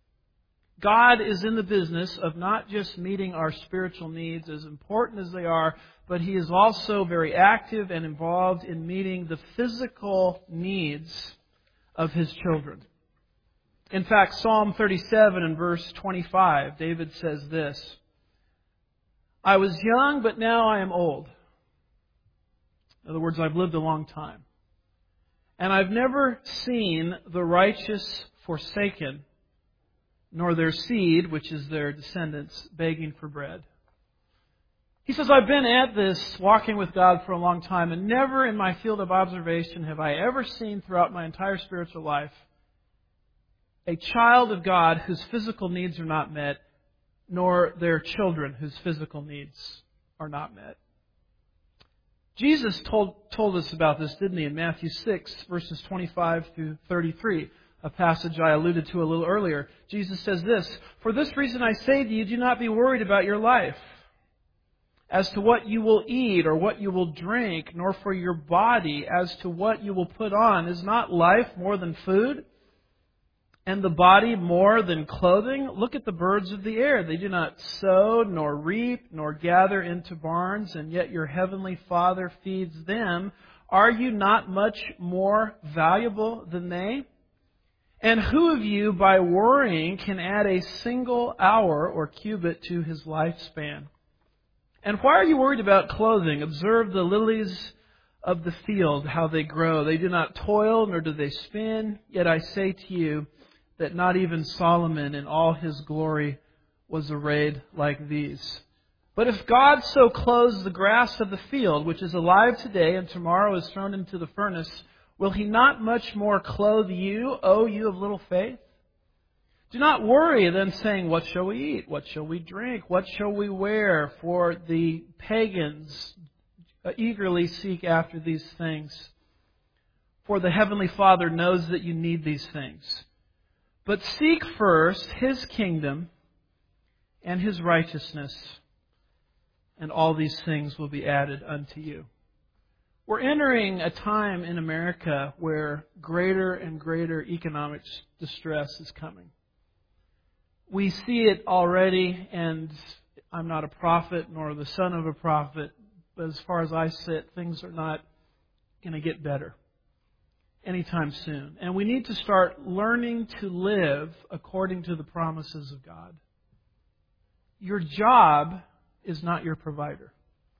God is in the business of not just meeting our spiritual needs, as important as they are, but He is also very active and involved in meeting the physical needs of His children. In fact, Psalm 37 and verse 25, David says this, "I was young, but now I am old." In other words, I've lived a long time. "And I've never seen the righteous forsaken, nor their seed," which is their descendants, "begging for bread." He says, I've been at this, walking with God for a long time, and never in my field of observation have I ever seen throughout my entire spiritual life a child of God whose physical needs are not met, nor their children whose physical needs are not met. Jesus told us about this, didn't He, in Matthew 6, verses 25 through 33, a passage I alluded to a little earlier. Jesus says this, "For this reason I say to you, do not be worried about your life, as to what you will eat or what you will drink, nor for your body as to what you will put on. Is not life more than food, and the body more than clothing? Look at the birds of the air. They do not sow, nor reap, nor gather into barns, and yet your heavenly Father feeds them. Are you not much more valuable than they? And who of you, by worrying, can add a single hour or cubit to his lifespan? And why are you worried about clothing? Observe the lilies of the field, how they grow. They do not toil, nor do they spin. Yet I say to you that not even Solomon in all his glory was arrayed like these. But if God so clothes the grass of the field, which is alive today and tomorrow is thrown into the furnace, will He not much more clothe you, O you of little faith? Do not worry then, saying, what shall we eat? What shall we drink? What shall we wear? For the pagans eagerly seek after these things. For the Heavenly Father knows that you need these things. But seek first His kingdom and His righteousness, and all these things will be added unto you." We're entering a time in America where greater and greater economic distress is coming. We see it already, and I'm not a prophet nor the son of a prophet, but as far as I sit, things are not going to get better anytime soon. And we need to start learning to live according to the promises of God. Your job is not your provider.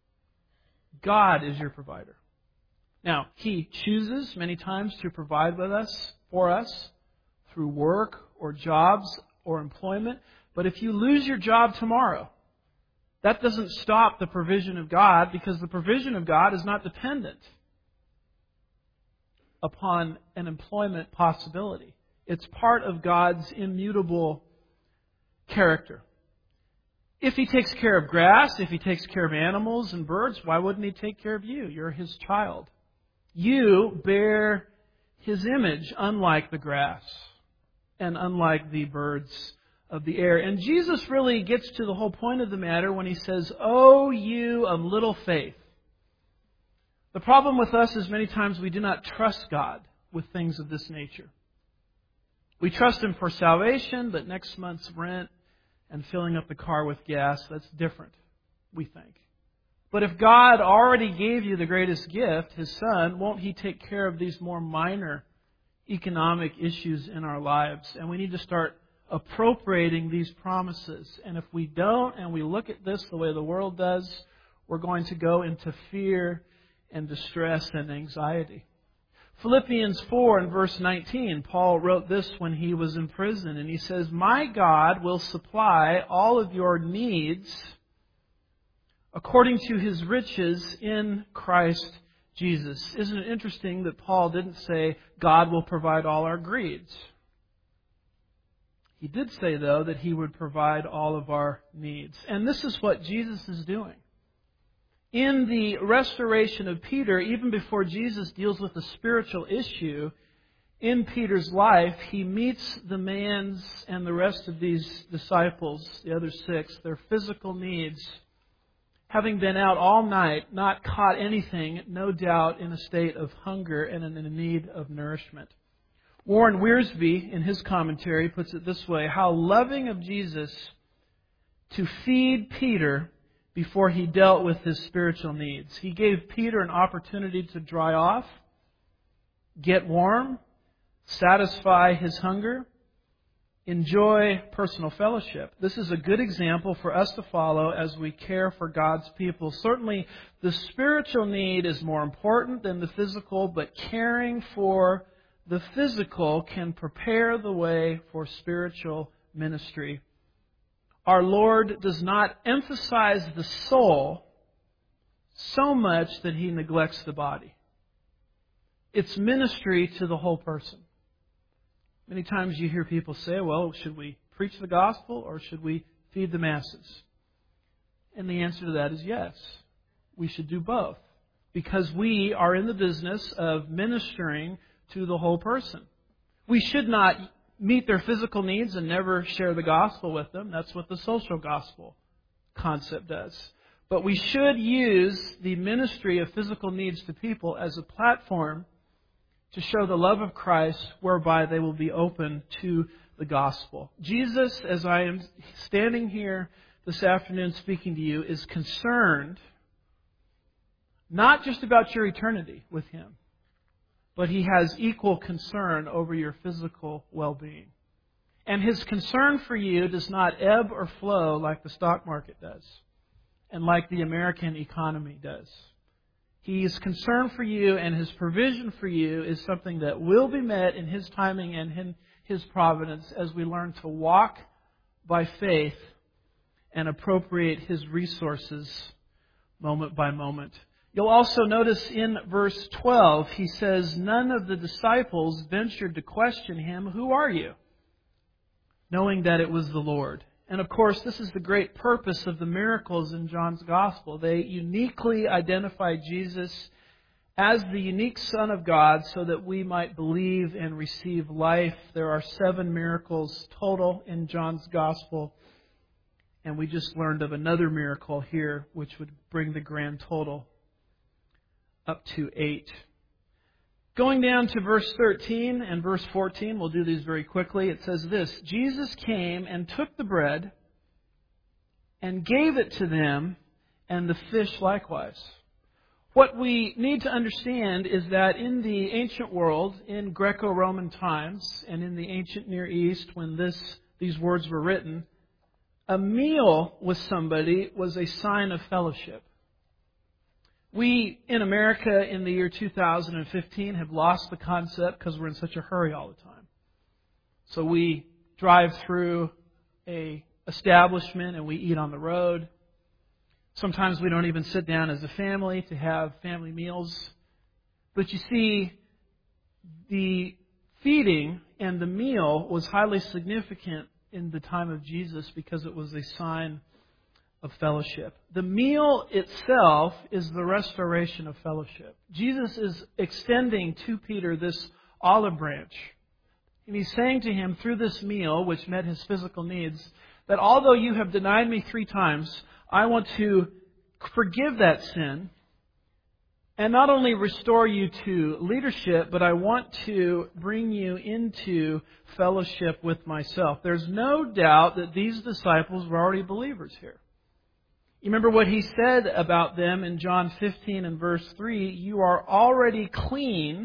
God is your provider. Now, He chooses many times to provide for us through work or jobs or employment. But if you lose your job tomorrow, that doesn't stop the provision of God, because the provision of God is not dependent upon an employment possibility. It's part of God's immutable character. If He takes care of grass, if He takes care of animals and birds, why wouldn't He take care of you? You're His child. You bear His image, unlike the grass and unlike the birds of the air. And Jesus really gets to the whole point of the matter when He says, "O you of little faith." The problem with us is many times we do not trust God with things of this nature. We trust Him for salvation, but next month's rent and filling up the car with gas, that's different, we think. But if God already gave you the greatest gift, His Son, won't He take care of these more minor economic issues in our lives? And we need to start appropriating these promises. And if we don't, and we look at this the way the world does, we're going to go into fear and distress and anxiety. Philippians 4 and verse 19, Paul wrote this when he was in prison, and he says, "My God will supply all of your needs according to His riches in Christ Jesus." Isn't it interesting that Paul didn't say, God will provide all our greeds? He did say, though, that He would provide all of our needs. And this is what Jesus is doing. In the restoration of Peter, even before Jesus deals with the spiritual issue in Peter's life, He meets the man's and the rest of these disciples, the other 6, their physical needs, having been out all night, not caught anything, no doubt in a state of hunger and in a need of nourishment. Warren Wiersbe, in his commentary, puts it this way: how loving of Jesus to feed Peter before He dealt with his spiritual needs. He gave Peter an opportunity to dry off, get warm, satisfy his hunger, enjoy personal fellowship. This is a good example for us to follow as we care for God's people. Certainly, the spiritual need is more important than the physical, but caring for the physical can prepare the way for spiritual ministry. Our Lord does not emphasize the soul so much that He neglects the body. It's ministry to the whole person. Many times you hear people say, well, should we preach the gospel or should we feed the masses? And the answer to that is yes. We should do both, because we are in the business of ministering to the whole person. We should not meet their physical needs and never share the gospel with them. That's what the social gospel concept does. But we should use the ministry of physical needs to people as a platform to show the love of Christ, whereby they will be open to the gospel. Jesus, as I am standing here this afternoon speaking to you, is concerned not just about your eternity with Him, but He has equal concern over your physical well-being. And His concern for you does not ebb or flow like the stock market does, and like the American economy does. He is concerned for you, and His provision for you is something that will be met in His timing and in His providence as we learn to walk by faith and appropriate His resources moment by moment. You'll also notice in verse 12, He says, none of the disciples ventured to question Him, "Who are you?" knowing that it was the Lord. And of course, this is the great purpose of the miracles in John's Gospel. They uniquely identify Jesus as the unique Son of God so that we might believe and receive life. There are 7 miracles total in John's Gospel. And we just learned of another miracle here, which would bring the grand total up to 8. Going down to verse 13 and verse 14, we'll do these very quickly. It says this: Jesus came and took the bread and gave it to them, and the fish likewise. What we need to understand is that in the ancient world, in Greco-Roman times, and in the ancient Near East, when these words were written, a meal with somebody was a sign of fellowship. We, in America, in the year 2015, have lost the concept because we're in such a hurry all the time. So we drive through a establishment and we eat on the road. Sometimes we don't even sit down as a family to have family meals. But you see, the feeding and the meal was highly significant in the time of Jesus because it was a sign of fellowship. The meal itself is the restoration of fellowship. Jesus is extending to Peter this olive branch. And He's saying to him through this meal, which met his physical needs, that although you have denied me 3 times, I want to forgive that sin and not only restore you to leadership, but I want to bring you into fellowship with myself. There's no doubt that these disciples were already believers here. You remember what He said about them in John 15 and verse 3, "You are already clean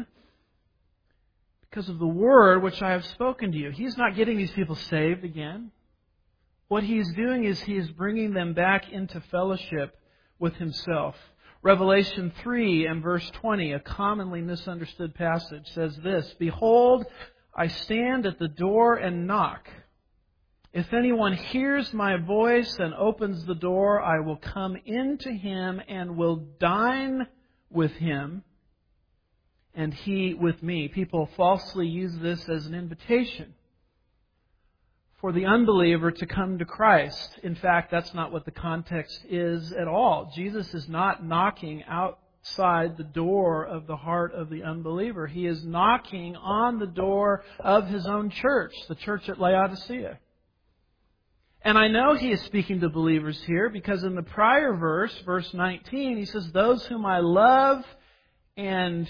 because of the word which I have spoken to you." He's not getting these people saved again. What He's doing is He is bringing them back into fellowship with Himself. Revelation 3 and verse 20, a commonly misunderstood passage, says this, "Behold, I stand at the door and knock. If anyone hears my voice and opens the door, I will come into him and will dine with him, and he with me." People falsely use this as an invitation for the unbeliever to come to Christ. In fact, that's not what the context is at all. Jesus is not knocking outside the door of the heart of the unbeliever. He is knocking on the door of His own church, the church at Laodicea. And I know He is speaking to believers here because in the prior verse, verse 19, He says, "Those whom I love and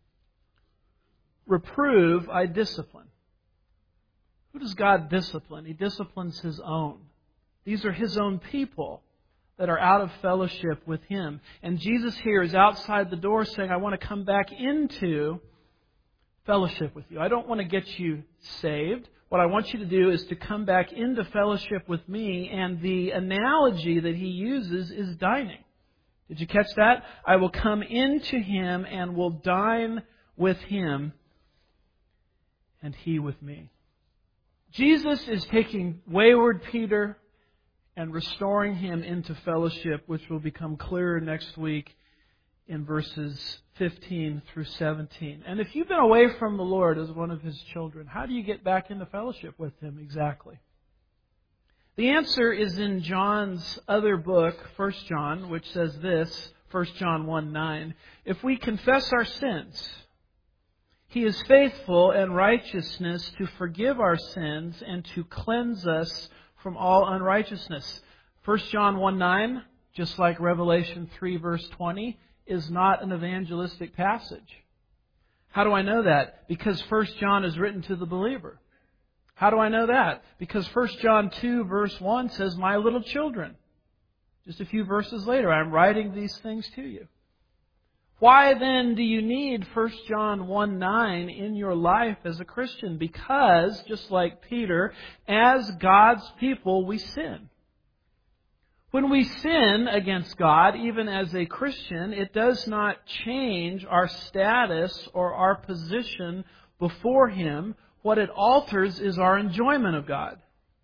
reprove, I discipline." Who does God discipline? He disciplines His own. These are His own people that are out of fellowship with Him. And Jesus here is outside the door saying, I want to come back into fellowship with you. I don't want to get you saved. What I want you to do is to come back into fellowship with me. And the analogy that He uses is dining. Did you catch that? I will come into Him and will dine with Him and He with me. Jesus is taking wayward Peter and restoring him into fellowship, which will become clearer next week in verses 15 through 17. And if you've been away from the Lord as one of His children, how do you get back into fellowship with Him exactly? The answer is in John's other book, 1 John, which says this, 1 John 1:9, "If we confess our sins, He is faithful and righteousness to forgive our sins and to cleanse us from all unrighteousness." 1 John 1:9, just like Revelation 3 verse 20, is not an evangelistic passage. How do I know that? Because 1 John is written to the believer. How do I know that? Because 1 John 2 verse 1 says, "My little children." Just a few verses later, "I'm writing these things to you." Why then do you need 1 John 1:9 in your life as a Christian? Because, just like Peter, as God's people, we sin. When we sin against God, even as a Christian, it does not change our status or our position before Him. What it alters is our enjoyment of God,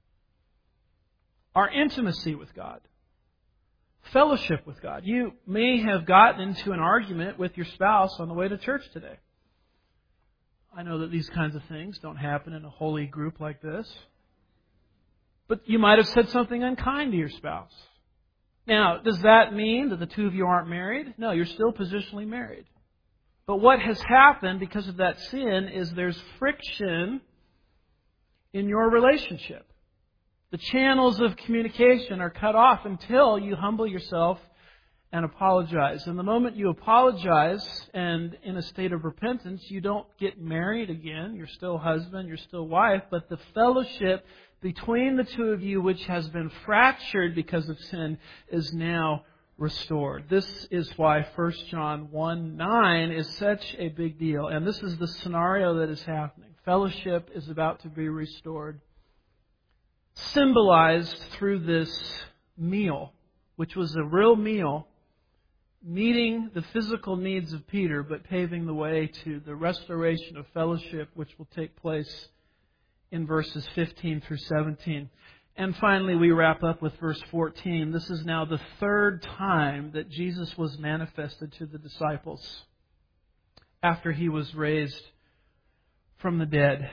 our intimacy with God, fellowship with God. You may have gotten into an argument with your spouse on the way to church today. I know that these kinds of things don't happen in a holy group like this. But you might have said something unkind to your spouse. Now, does that mean that the two of you aren't married? No, you're still positionally married. But what has happened because of that sin is there's friction in your relationship. The channels of communication are cut off until you humble yourself and apologize. And the moment you apologize and in a state of repentance, you don't get married again. You're still husband, you're still wife, but the fellowship between the two of you, which has been fractured because of sin, is now restored. This is why 1 John 1:9 is such a big deal. And this is the scenario that is happening. Fellowship is about to be restored, symbolized through this meal, which was a real meal, meeting the physical needs of Peter, but paving the way to the restoration of fellowship, which will take place in verses 15 through 17. And finally, we wrap up with verse 14. This is now the third time that Jesus was manifested to the disciples after He was raised from the dead.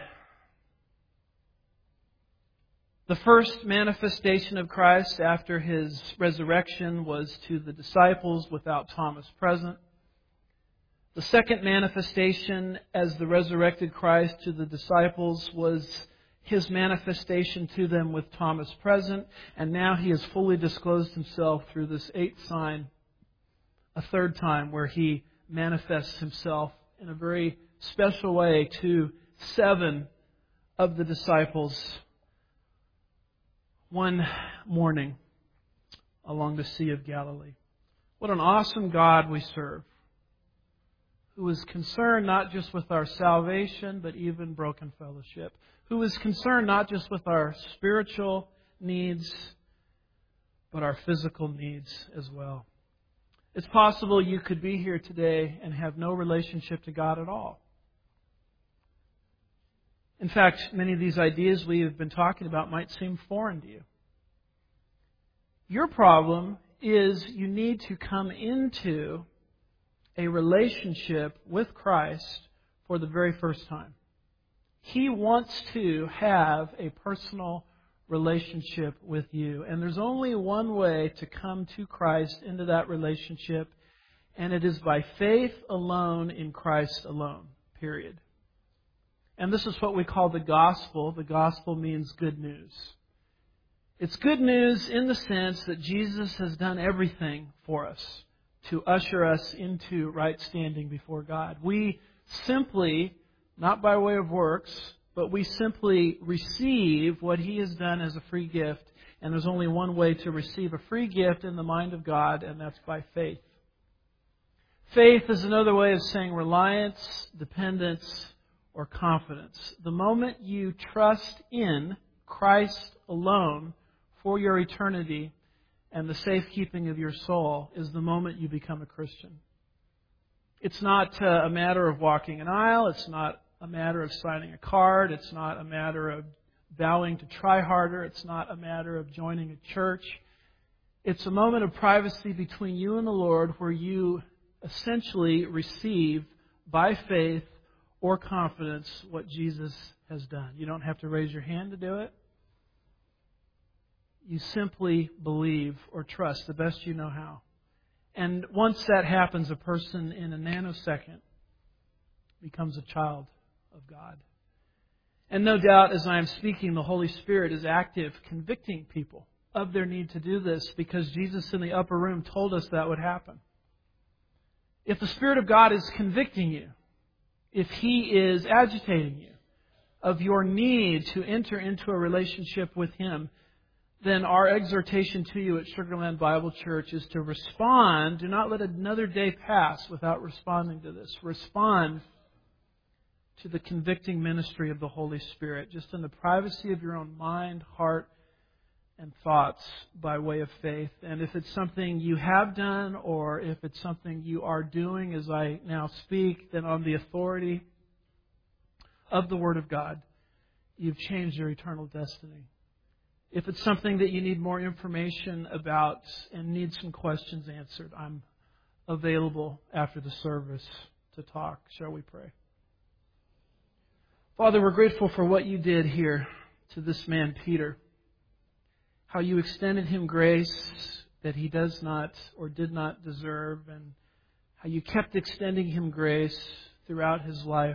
The first manifestation of Christ after His resurrection was to the disciples without Thomas present. The second manifestation as the resurrected Christ to the disciples was His manifestation to them with Thomas present. And now He has fully disclosed Himself through this eighth sign, a third time where He manifests Himself in a very special way to 7 of the disciples one morning along the Sea of Galilee. What an awesome God we serve, who is concerned not just with our salvation, but even broken fellowship, who is concerned not just with our spiritual needs, but our physical needs as well. It's possible you could be here today and have no relationship to God at all. In fact, many of these ideas we have been talking about might seem foreign to you. Your problem is you need to come into a relationship with Christ for the very first time. He wants to have a personal relationship with you. And there's only one way to come to Christ into that relationship, and it is by faith alone in Christ alone. Period. And this is what we call the gospel. The gospel means good news. It's good news in the sense that Jesus has done everything for us to usher us into right standing before God. We simply, not by way of works, but we simply receive what He has done as a free gift. And there's only one way to receive a free gift in the mind of God, and that's by faith. Faith is another way of saying reliance, dependence, or confidence. The moment you trust in Christ alone for your eternity and the safekeeping of your soul is the moment you become a Christian. It's not a matter of walking an aisle. It's not a matter of signing a card. It's not a matter of vowing to try harder. It's not a matter of joining a church. It's a moment of privacy between you and the Lord where you essentially receive by faith or confidence what Jesus has done. You don't have to raise your hand to do it. You simply believe or trust the best you know how. And once that happens, a person in a nanosecond becomes a child of God. And no doubt, as I am speaking, the Holy Spirit is active, convicting people of their need to do this, because Jesus in the upper room told us that would happen. If the Spirit of God is convicting you, if He is agitating you of your need to enter into a relationship with Him, then our exhortation to you at Sugarland Bible Church is to respond. Do not let another day pass without responding to this. Respond to the convicting ministry of the Holy Spirit, just in the privacy of your own mind, heart, and thoughts by way of faith. And if it's something you have done, or if it's something you are doing as I now speak, then on the authority of the Word of God, you've changed your eternal destiny. If it's something that you need more information about and need some questions answered, I'm available after the service to talk. Shall we pray? Father, we're grateful for what you did here to this man, Peter. How you extended him grace that he does not or did not deserve, and how you kept extending him grace throughout his life.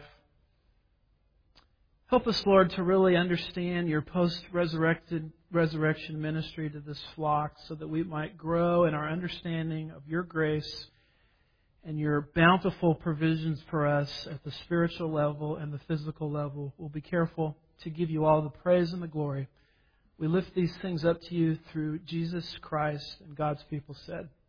Help us, Lord, to really understand your post-resurrection ministry to this flock, so that we might grow in our understanding of your grace and your bountiful provisions for us at the spiritual level and the physical level. We'll be careful to give you all the praise and the glory. We lift these things up to you through Jesus Christ, and God's people said,